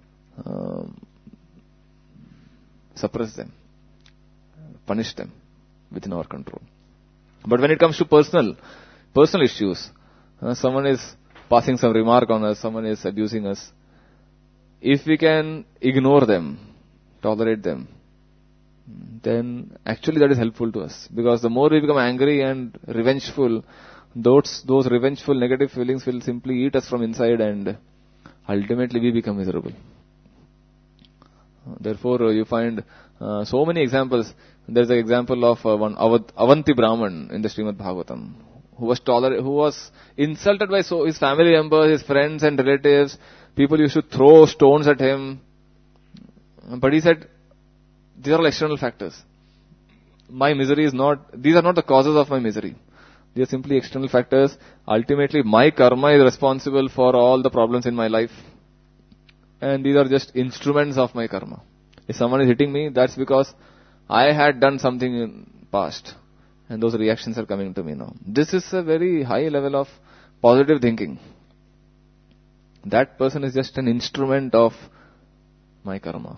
suppress them, punish them within our control. But when it comes to personal issues, someone is passing some remark on us, someone is abusing us, if we can ignore them, tolerate them, then actually that is helpful to us. Because the more we become angry and revengeful, those revengeful negative feelings will simply eat us from inside, and ultimately we become miserable. Therefore, you find so many examples. There is an example of one Avanti Brahman in the Srimad Bhagavatam, who was insulted by his family members, his friends and relatives. People used to throw stones at him. But he said, these are all external factors. My misery these are not the causes of my misery. They are simply external factors. Ultimately, my karma is responsible for all the problems in my life. And these are just instruments of my karma. If someone is hitting me, that's because I had done something in past. And those reactions are coming to me now. This is a very high level of positive thinking. That person is just an instrument of my karma.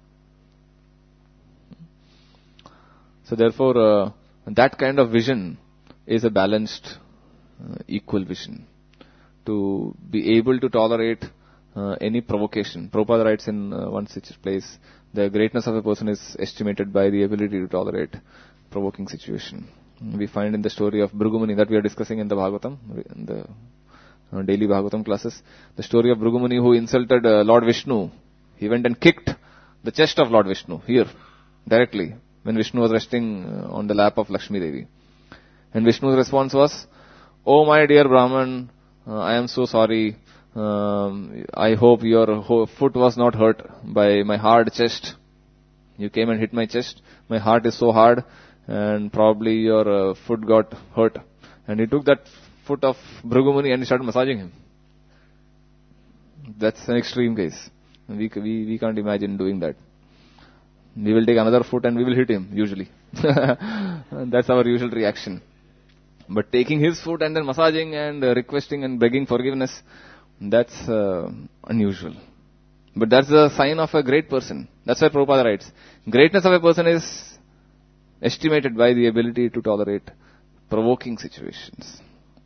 So therefore, that kind of vision is a balanced, equal vision. To be able to tolerate any provocation. Prabhupada writes in one such place, the greatness of a person is estimated by the ability to tolerate provoking situation. We find in the story of Bhrigumuni that we are discussing in the Bhagavatam, in the daily Bhagavatam classes, the story of Bhrigumuni who insulted Lord Vishnu. He went and kicked the chest of Lord Vishnu, here, directly, when Vishnu was resting on the lap of Lakshmi Devi. And Vishnu's response was, "Oh my dear Brahman, I am so sorry. I hope your foot was not hurt by my hard chest. You came and hit my chest. My heart is so hard, and probably your foot got hurt." And he took that foot of Bhrigumuni and he started massaging him. That's an extreme case. We can't imagine doing that. We will take another foot and we will hit him, usually. That's our usual reaction. But taking his foot and then massaging and requesting and begging forgiveness, that's unusual. But that's the sign of a great person. That's why Prabhupada writes, greatness of a person is estimated by the ability to tolerate provoking situations.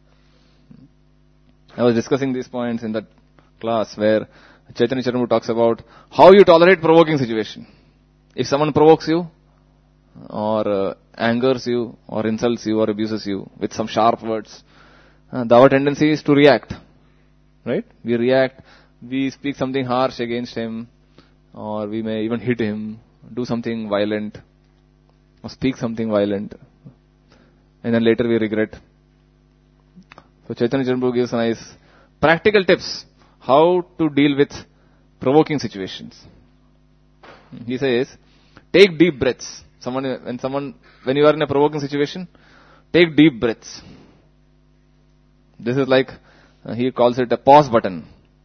I was discussing these points in that class where Chaitanya Charitamrita talks about how you tolerate provoking situation. If someone provokes you, or angers you, or insults you, or abuses you with some sharp words, our tendency is to react. Right? We react, we speak something harsh against him, or we may even hit him, do something violent, or speak something violent, and then later we regret. So Chaitanya Charitamrita gives nice practical tips how to deal with provoking situations. He says, take deep breaths. When you are in a provoking situation, take deep breaths. This is like, he calls it a pause button.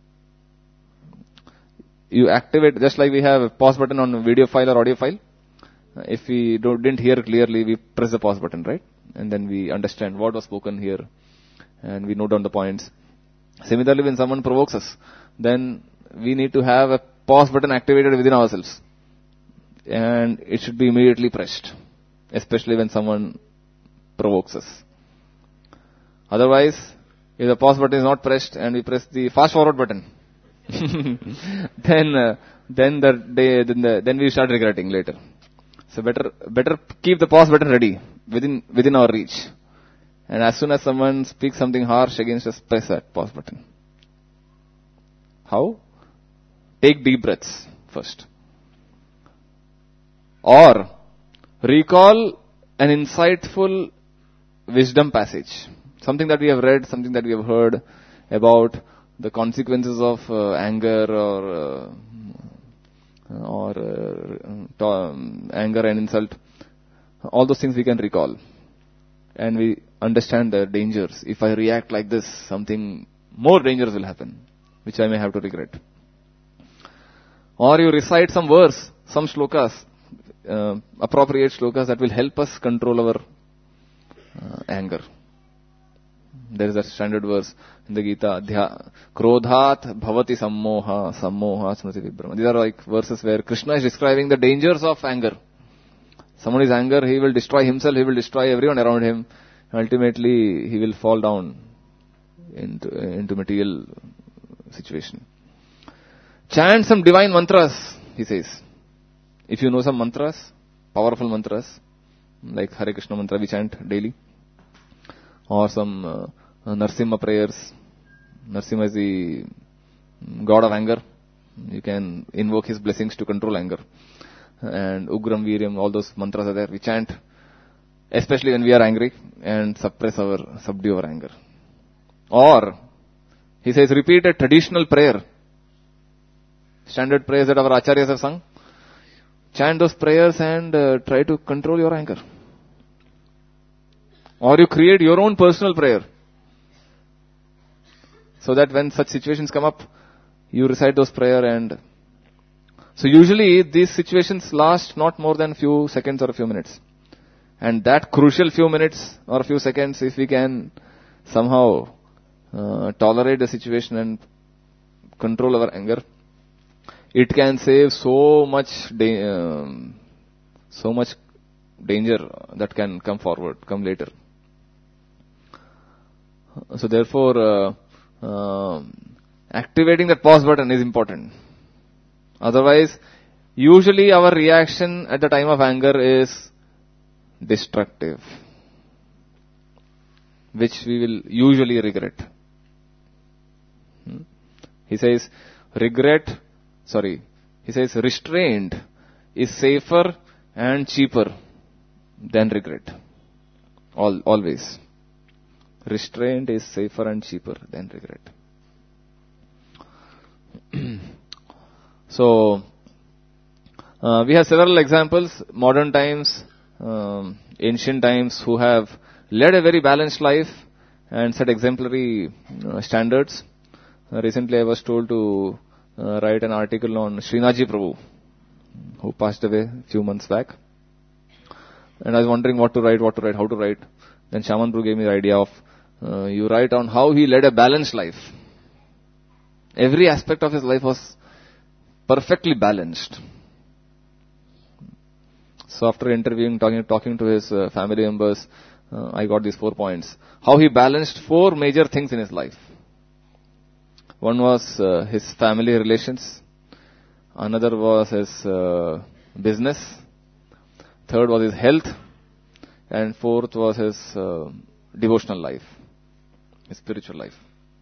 You activate, just like we have a pause button on a video file or audio file. If we didn't hear clearly, we press the pause button, right? And then we understand what was spoken here. and we note down the points. Similarly, when someone provokes us, then we need to have a pause button activated within ourselves. And it should be immediately pressed, especially when someone provokes us. Otherwise, if the pause button is not pressed and we press the fast forward button, then we start regretting later. So better keep the pause button ready within our reach. And as soon as someone speaks something harsh against us, press that pause button. How? Take deep breaths first. Or recall an insightful wisdom passage. Something that we have read, something that we have heard about the consequences of anger or anger and insult. All those things we can recall. And we understand the dangers. If I react like this, something more dangerous will happen, which I may have to regret. Or you recite some verse, some shlokas, appropriate shlokas that will help us control our anger. There is a standard verse in the Gita, Krodhat bhavati sammoha, sammoha smriti vibhrama. These are like verses where Krishna is describing the dangers of anger. Someone is angry, he will destroy himself, he will destroy everyone around him. Ultimately, he will fall down into material situation. Chant some divine mantras, he says. If you know some mantras, powerful mantras, like Hare Krishna mantra we chant daily, or some Narsimha prayers. Narsimha is the god of anger. You can invoke his blessings to control anger. And Ugram Viryam, all those mantras are there. We chant, especially when we are angry, and subdue our anger. Or, he says, repeat a traditional prayer. Standard prayers that our acharyas have sung. Chant those prayers and try to control your anger. Or you create your own personal prayer. So that when such situations come up, you recite those prayer and... So usually these situations last not more than a few seconds or a few minutes. And that crucial few minutes or a few seconds, if we can somehow tolerate the situation and control our anger, it can save so much danger that can come later. So therefore, activating that pause button is important. Otherwise, usually our reaction at the time of anger is destructive, which we will usually regret. He says, restraint is safer and cheaper than regret. Always. Restraint is safer and cheaper than regret. So, we have several examples, modern times, ancient times, who have led a very balanced life and set exemplary standards. Recently I was told to write an article on Srinathji Prabhu, who passed away a few months back. And I was wondering how to write. Then Shaman Prabhu gave me the idea of, you write on how he led a balanced life. Every aspect of his life was perfectly balanced. So after interviewing, talking to his family members, I got these 4 points. How he balanced 4 major things in his life. One was his family relations. Another was his business. Third was his health. And fourth was his devotional life, his spiritual life.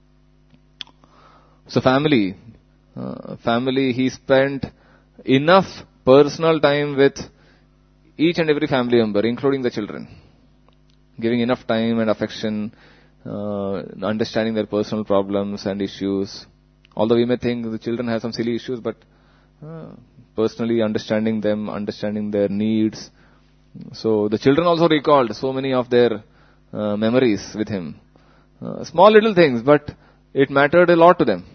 So family, he spent enough personal time with each and every family member, including the children, giving enough time and affection, understanding their personal problems and issues. Although we may think the children have some silly issues, but personally understanding them, understanding their needs. So the children also recalled so many of their memories with him. Small little things, but it mattered a lot to them.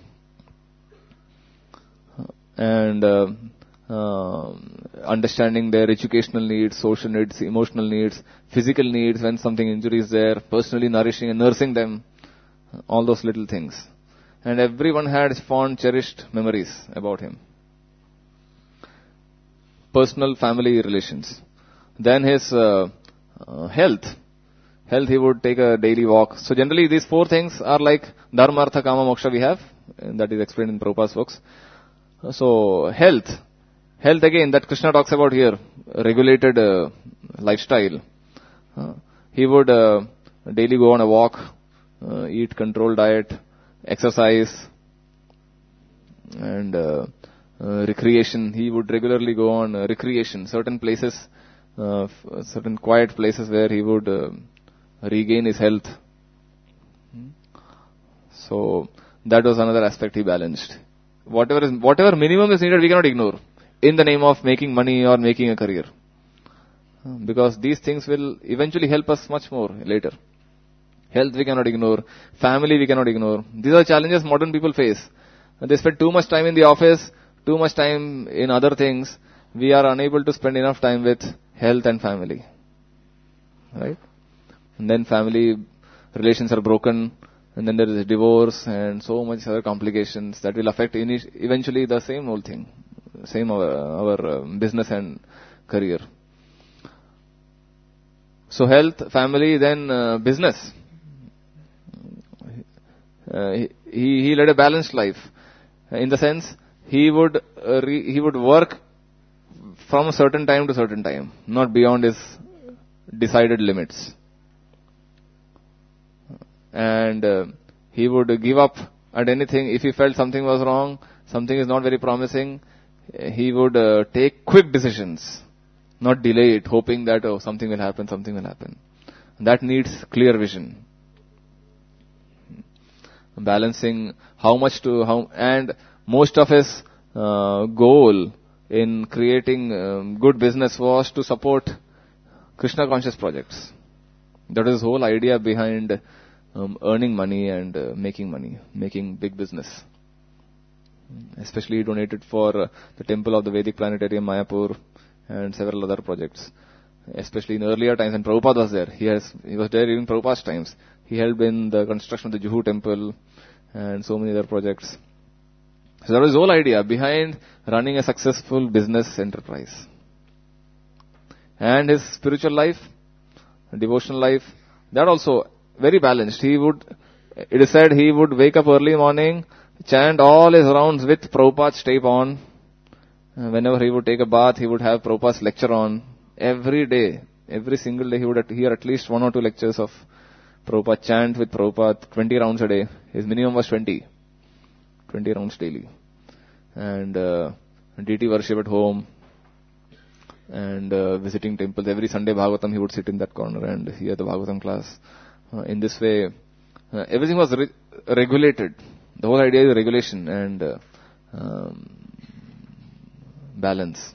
And understanding their educational needs, social needs, emotional needs, physical needs, when something injury is there, personally nourishing and nursing them. all those little things. And everyone had fond, cherished memories about him. Personal family relations. Then his health. Health, he would take a daily walk. So generally these four things are like Dharma, Artha, Kama, Moksha we have. And that is explained in Prabhupada's books. So health. Health again, that Krishna talks about here. Regulated lifestyle. He would daily go on a walk, eat controlled diet, exercise, and recreation. He would regularly go on recreation. Certain places, certain quiet places where he would regain his health. So that was another aspect he balanced. Whatever minimum is needed, we cannot ignore in the name of making money or making a career. Because these things will eventually help us much more later. Health we cannot ignore. Family we cannot ignore. These are challenges modern people face. They spend too much time in the office, too much time in other things. We are unable to spend enough time with health and family. Right? And then family relations are broken. And then there is divorce and so much other complications that will affect eventually the same whole thing. Same our business and career. So health, family, then business. He led a balanced life. In the sense, he would work from a certain time to certain time, not beyond his decided limits. And he would give up at anything. If he felt something was wrong, something is not very promising, he would take quick decisions, not delay it, hoping that something will happen. That needs clear vision. Balancing and most of his goal in creating good business was to support Krishna conscious projects. That is his whole idea behind earning money and making big business. Especially he donated for the temple of the Vedic Planetarium Mayapur and several other projects. Especially in earlier times, and Prabhupada was there. He was there during Prabhupada's times. He helped in the construction of the Juhu temple and so many other projects. So that was his whole idea behind running a successful business enterprise. And his spiritual life, devotional life, that also very balanced. It is said he would wake up early morning, chant all his rounds with Prabhupada's tape on. Whenever he would take a bath, he would have Prabhupada's lecture on. Every day, every single day, he would hear at least 1 or 2 lectures of Prabhupada, chant with Prabhupada, 20 rounds a day. His minimum was 20 rounds daily. And deity worship at home and visiting temples. Every Sunday Bhagavatam, he would sit in that corner and hear the Bhagavatam class. In this way, everything was regulated. The whole idea is regulation and balance.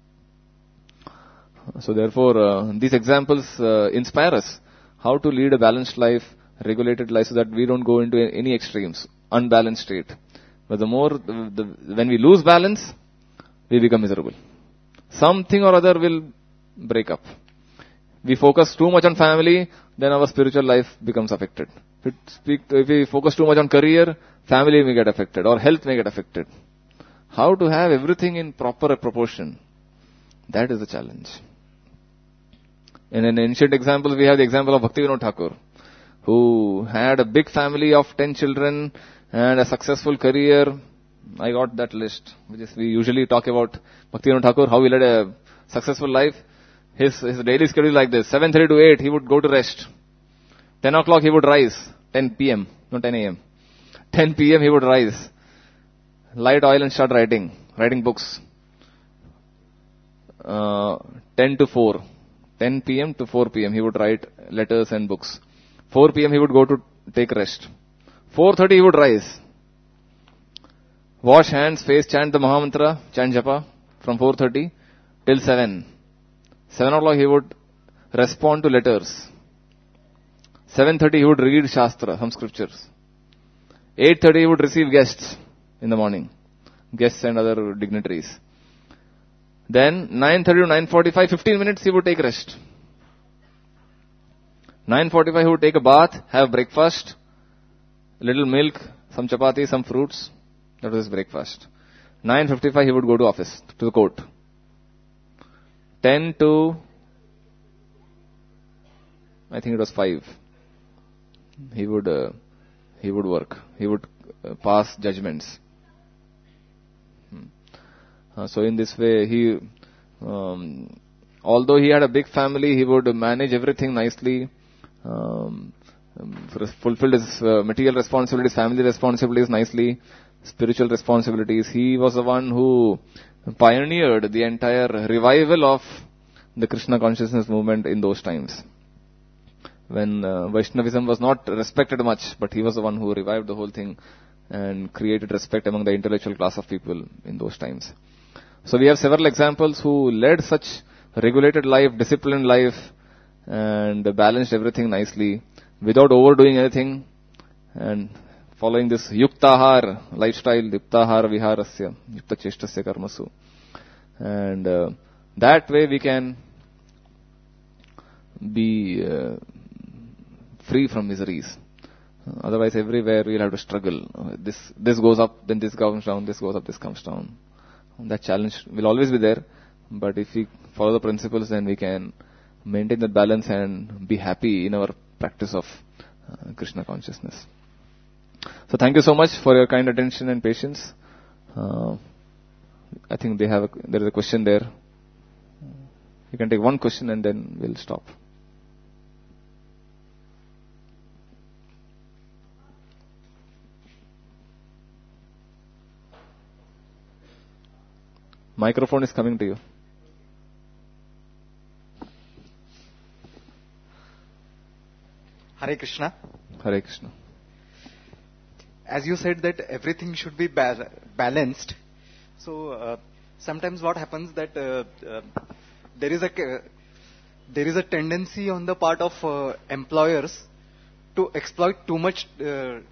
So therefore, these examples inspire us how to lead a balanced life, regulated life, so that we don't go into any extremes, unbalanced state. But when we lose balance, we become miserable. Something or other will break up. We focus too much on family, then our spiritual life becomes affected. If we focus too much on career, family may get affected or health may get affected. How to have everything in proper proportion? That is the challenge. In an ancient example, we have the example of Bhaktivinoda Thakur, who had a big family of 10 children and a successful career. I got that list, we usually talk about Bhaktivinoda Thakur, how he led a successful life. His daily schedule is like this: 7:30 to 8, he would go to rest. 10 o'clock he would rise. 10 p.m., not 10 a.m. 10 p.m. he would rise, light oil and start writing books. 10 to 4. 10 p.m. to 4 p.m. he would write letters and books. 4 p.m. he would go to take rest. 4:30 he would rise. Wash hands, face, chant the Mahamantra, chant japa from 4:30 till 7. 7 o'clock he would respond to letters. 7:30 he would read Shastra, some scriptures. 8:30 he would receive guests in the morning. Guests and other dignitaries. Then 9:30 to 9:45, 15 minutes he would take rest. 9:45 he would take a bath, have breakfast. little milk, some chapati, some fruits. That was his breakfast. 9:55 he would go to office, to the court. 10 to, I think it was 5. He would work. He would pass judgments. So in this way, he, although he had a big family, he would manage everything nicely, fulfilled his material responsibilities, family responsibilities nicely, spiritual responsibilities. He was the one who pioneered the entire revival of the Krishna consciousness movement in those times, when Vaishnavism was not respected much, but he was the one who revived the whole thing and created respect among the intellectual class of people in those times. So we have several examples who led such regulated life, disciplined life, and balanced everything nicely without overdoing anything and following this yuktahar lifestyle, yuktahar viharasya, yukta cheshtasya karmasu. And that way we can be free from miseries. Otherwise everywhere we'll have to struggle. This goes up, then this comes down, this goes up, this comes down. That challenge will always be there, but if we follow the principles, then we can maintain that balance and be happy in our practice of Krishna consciousness. So thank you so much for your kind attention and patience. I think there is a question there. You can take one question and then we'll stop. Microphone is coming to you. Hare Krishna. Hare Krishna. As you said that everything should be balanced. So sometimes what happens that there is a tendency on the part of employers to exploit too much to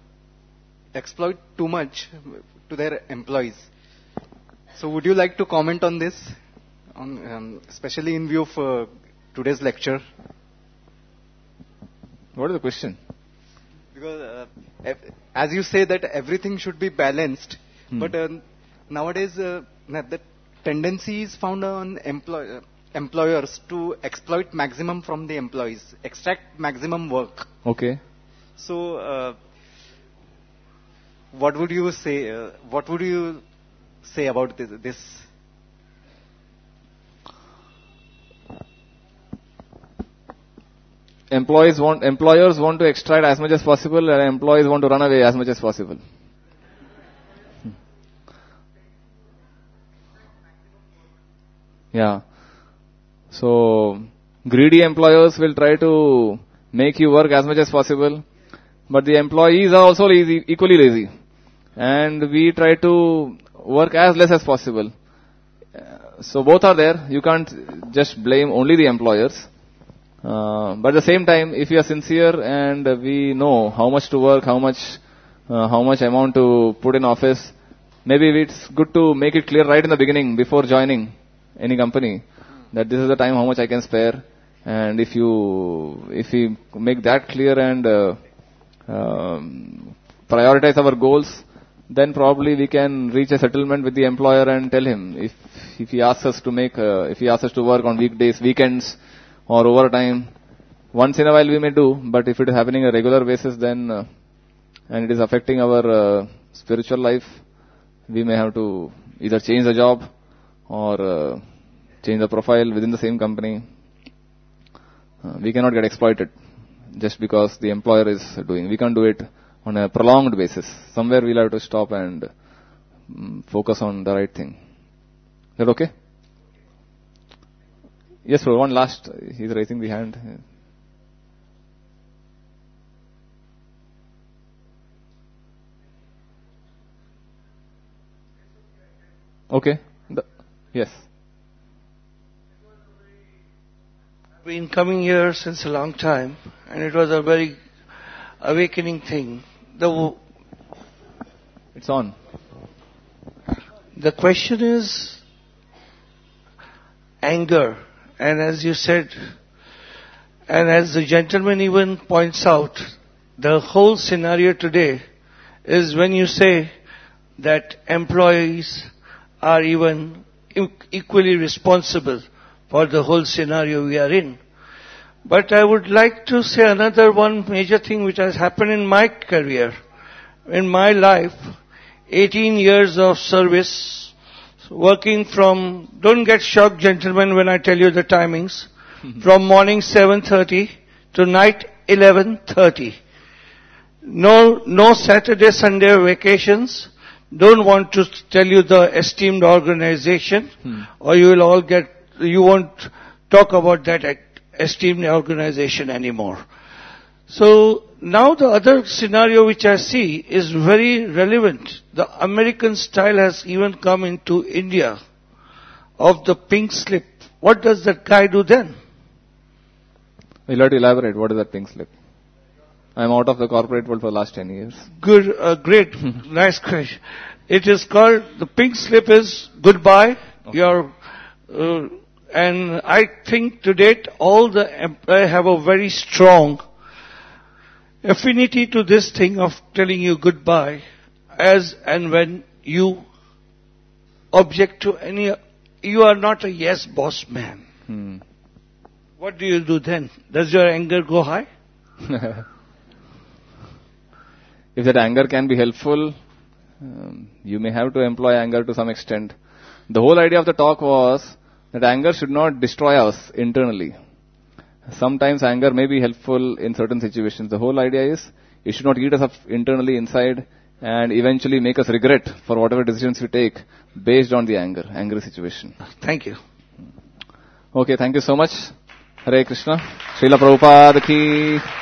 their employees. So would you like to comment on this, especially in view of today's lecture? What is the question? Because as you say that everything should be balanced, but nowadays the tendency is found on employers to exploit maximum from the employees, extract maximum work. Okay. So what would you say? What would you say about this? Employers want to extract as much as possible, and employees want to run away as much as possible. Yeah. So greedy employers will try to make you work as much as possible, but the employees are also equally lazy, and we try to work as less as possible. So both are there. You can't just blame only the employers. But at the same time, if you are sincere and we know how much to work, how much amount to put in office, maybe it's good to make it clear right in the beginning before joining any company that this is the time how much I can spare. And if we make that clear and prioritize our goals, then probably we can reach a settlement with the employer and tell him if he asks us to work on weekdays, weekends, or overtime, once in a while we may do, but if it is happening on a regular basis, then and it is affecting our spiritual life, we may have to either change the job or change the profile within the same company. We cannot get exploited just because the employer is doing. We can't do it on a prolonged basis. Somewhere we'll have to stop and focus on the right thing. Is that okay? Yes, sir. One last. He's raising the hand. Okay. Yes. Been coming here since a long time, and it was a very awakening thing. It's on. The question is anger, and as you said, and as the gentleman even points out, the whole scenario today is when you say that employees are even equally responsible for the whole scenario we are in. But I would like to say another one major thing which has happened in my career, in my life, 18 years of service, working from, don't get shocked gentlemen when I tell you the timings, from morning 7:30 to night 11:30. No Saturday, Sunday vacations. Don't want to tell you the esteemed organization, or you won't talk about that esteemed organization anymore. So now the other scenario which I see is very relevant. The American style has even come into India of the pink slip. What does that guy do then? You'll have to elaborate. What is that pink slip? I'm out of the corporate world for the last 10 years. Good, great, nice question. It is called, the pink slip is goodbye. Okay. And I think to date all the employees have a very strong affinity to this thing of telling you goodbye as and when you object to any, you are not a yes boss man. What do you do then? Does your anger go high? If that anger can be helpful, you may have to employ anger to some extent. The whole idea of the talk was that anger should not destroy us internally. Sometimes anger may be helpful in certain situations. The whole idea is it should not eat us up internally inside and eventually make us regret for whatever decisions we take based on the angry situation. Thank you. Okay, thank you so much. Hare Krishna. Srila Prabhupada ki